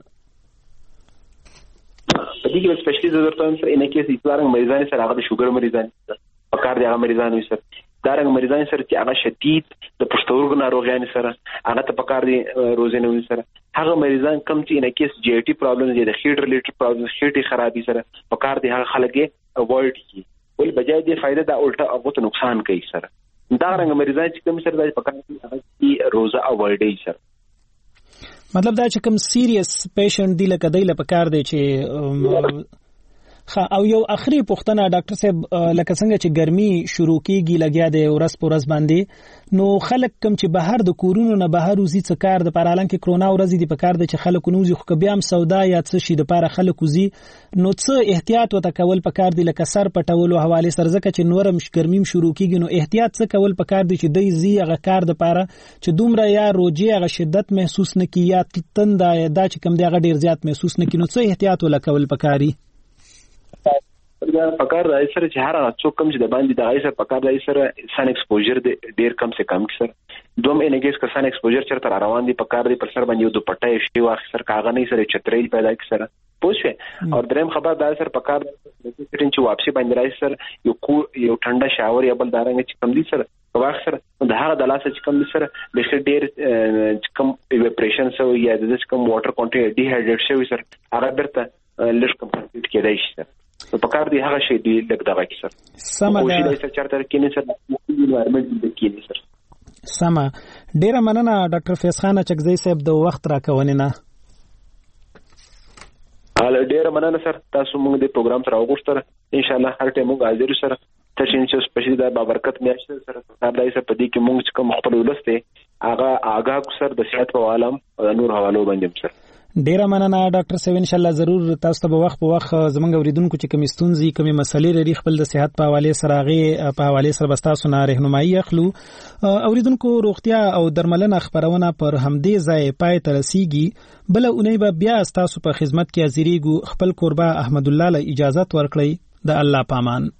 په دې کې سپیشلی د درته سره ان کې چې څارنګ مریضان سره هغه د شوګر مریضان په کار دی هغه مریضان وي سر. دا رنګ مریضان سره چې هغه شدید د پښتورګو ناروغیان سره هغه ته په کار دی روزنه وي سره. هغه مریضان کم چې ان کیس جی آی ټي پرابلمز دي، د خېټ ریلیټډ پرابلمز، خېټې خرابي سره په کار دی هغه خلک یې اوایډ کړي. ول بجای دې فائدہ دا الټا هغه ته نقصان کوي سره. دا رنګ مریضان چې کوم سره د په کار دی هغه روزه اوایډ یې سره. مطلب دا چې کوم سیریس پیشنټ دی لکه دی لپاره کار دی چې خا او یو اخري پوښتنه ډاکټر صاحب، لکه څنګه چې ګرمي شروع کیږي لګیا دی ورځ په ورځ باندې، نو خلک کم چې بهر د کورونو نه بهر وزي څه کار د پاره، لکه کرونا ورځ دی په کار د چې خلک نوځي خو بیا هم سودا یا څه شي د پاره خلک وزي، نو څه احتیاط وته کول په کار دی لکه سر پټول او حواله سر زکه چې نورم ګرمیم شروع کیږي، نو احتیاط څه کول په کار دی چې دی زی هغه کار د پاره چې دومره یا روجي هغه شدت محسوس نه کی یا تند دا چې کم دی هغه ډیر زیات محسوس نه کی، نو څه احتیاط ولا کول په کاری؟ دا پکار راځي سره چې هر هغه څوک کم چې د باندې د غي سره پکار راځي سره سن ایکسپوژر ډیر کم سے کم سره دوم انګیس کا سن ایکسپوژر چرته روان دي پکار دي پر سر باندې د پټای شی واخ سر کاغه نه سره چترې پیدا کی سره پوښه. او دریم خبر دا سره پکار چې واپسی باندې راځي سره یو کو یو ټنډه شاور یا بل دارنګ چې کم دي سره واخ سره د هغه د لاسه چې کم دي سره د ډیر کم ایویپریشن سو یا د کم واټر کانټینټ ډي هایډریټ شوی سره هغه برته لږ کمپلیټ کېدای شي سره. نو پکار دی هغه شی دی لکه دغه کی سر سم ده چې چرته کې نه سر انوایرنمنت د کې نه سر. سم ډیره مننه ډاکټر فیض خان چکزی صاحب د وخت راکونې نه. حالا ډیره مننه سر، تاسو موږ د پروګرام سره وګورئ، ان شاء الله هر ټیم موږ حاضر سره تشین چې سپیشلی د بابرکت میاشت سره تاسو سره پدې کې موږ کوم خپل ولسته هغه آگاه سر د صحت په عالم او نور حوالو باندې سر. ډیره مننه ډاکټر صاحب، ان شاء الله ضرور تاسو ته په وخت په وخت زمونږ اوریدونکو چې کوم ستونزې کوم مسلې لري خپل د صحت په حواله سره غي په حواله سره بستاسو نه راهنمایي اخلو. اوریدونکو روغتیا او درملنه خبرونه پر همدې ځای پای ته رسیږي، بل اونۍ به بیا تاسو په خدمت کې حاضرېږو. خپل قربا احمد الله له اجازه ورکړئ. د الله پامان.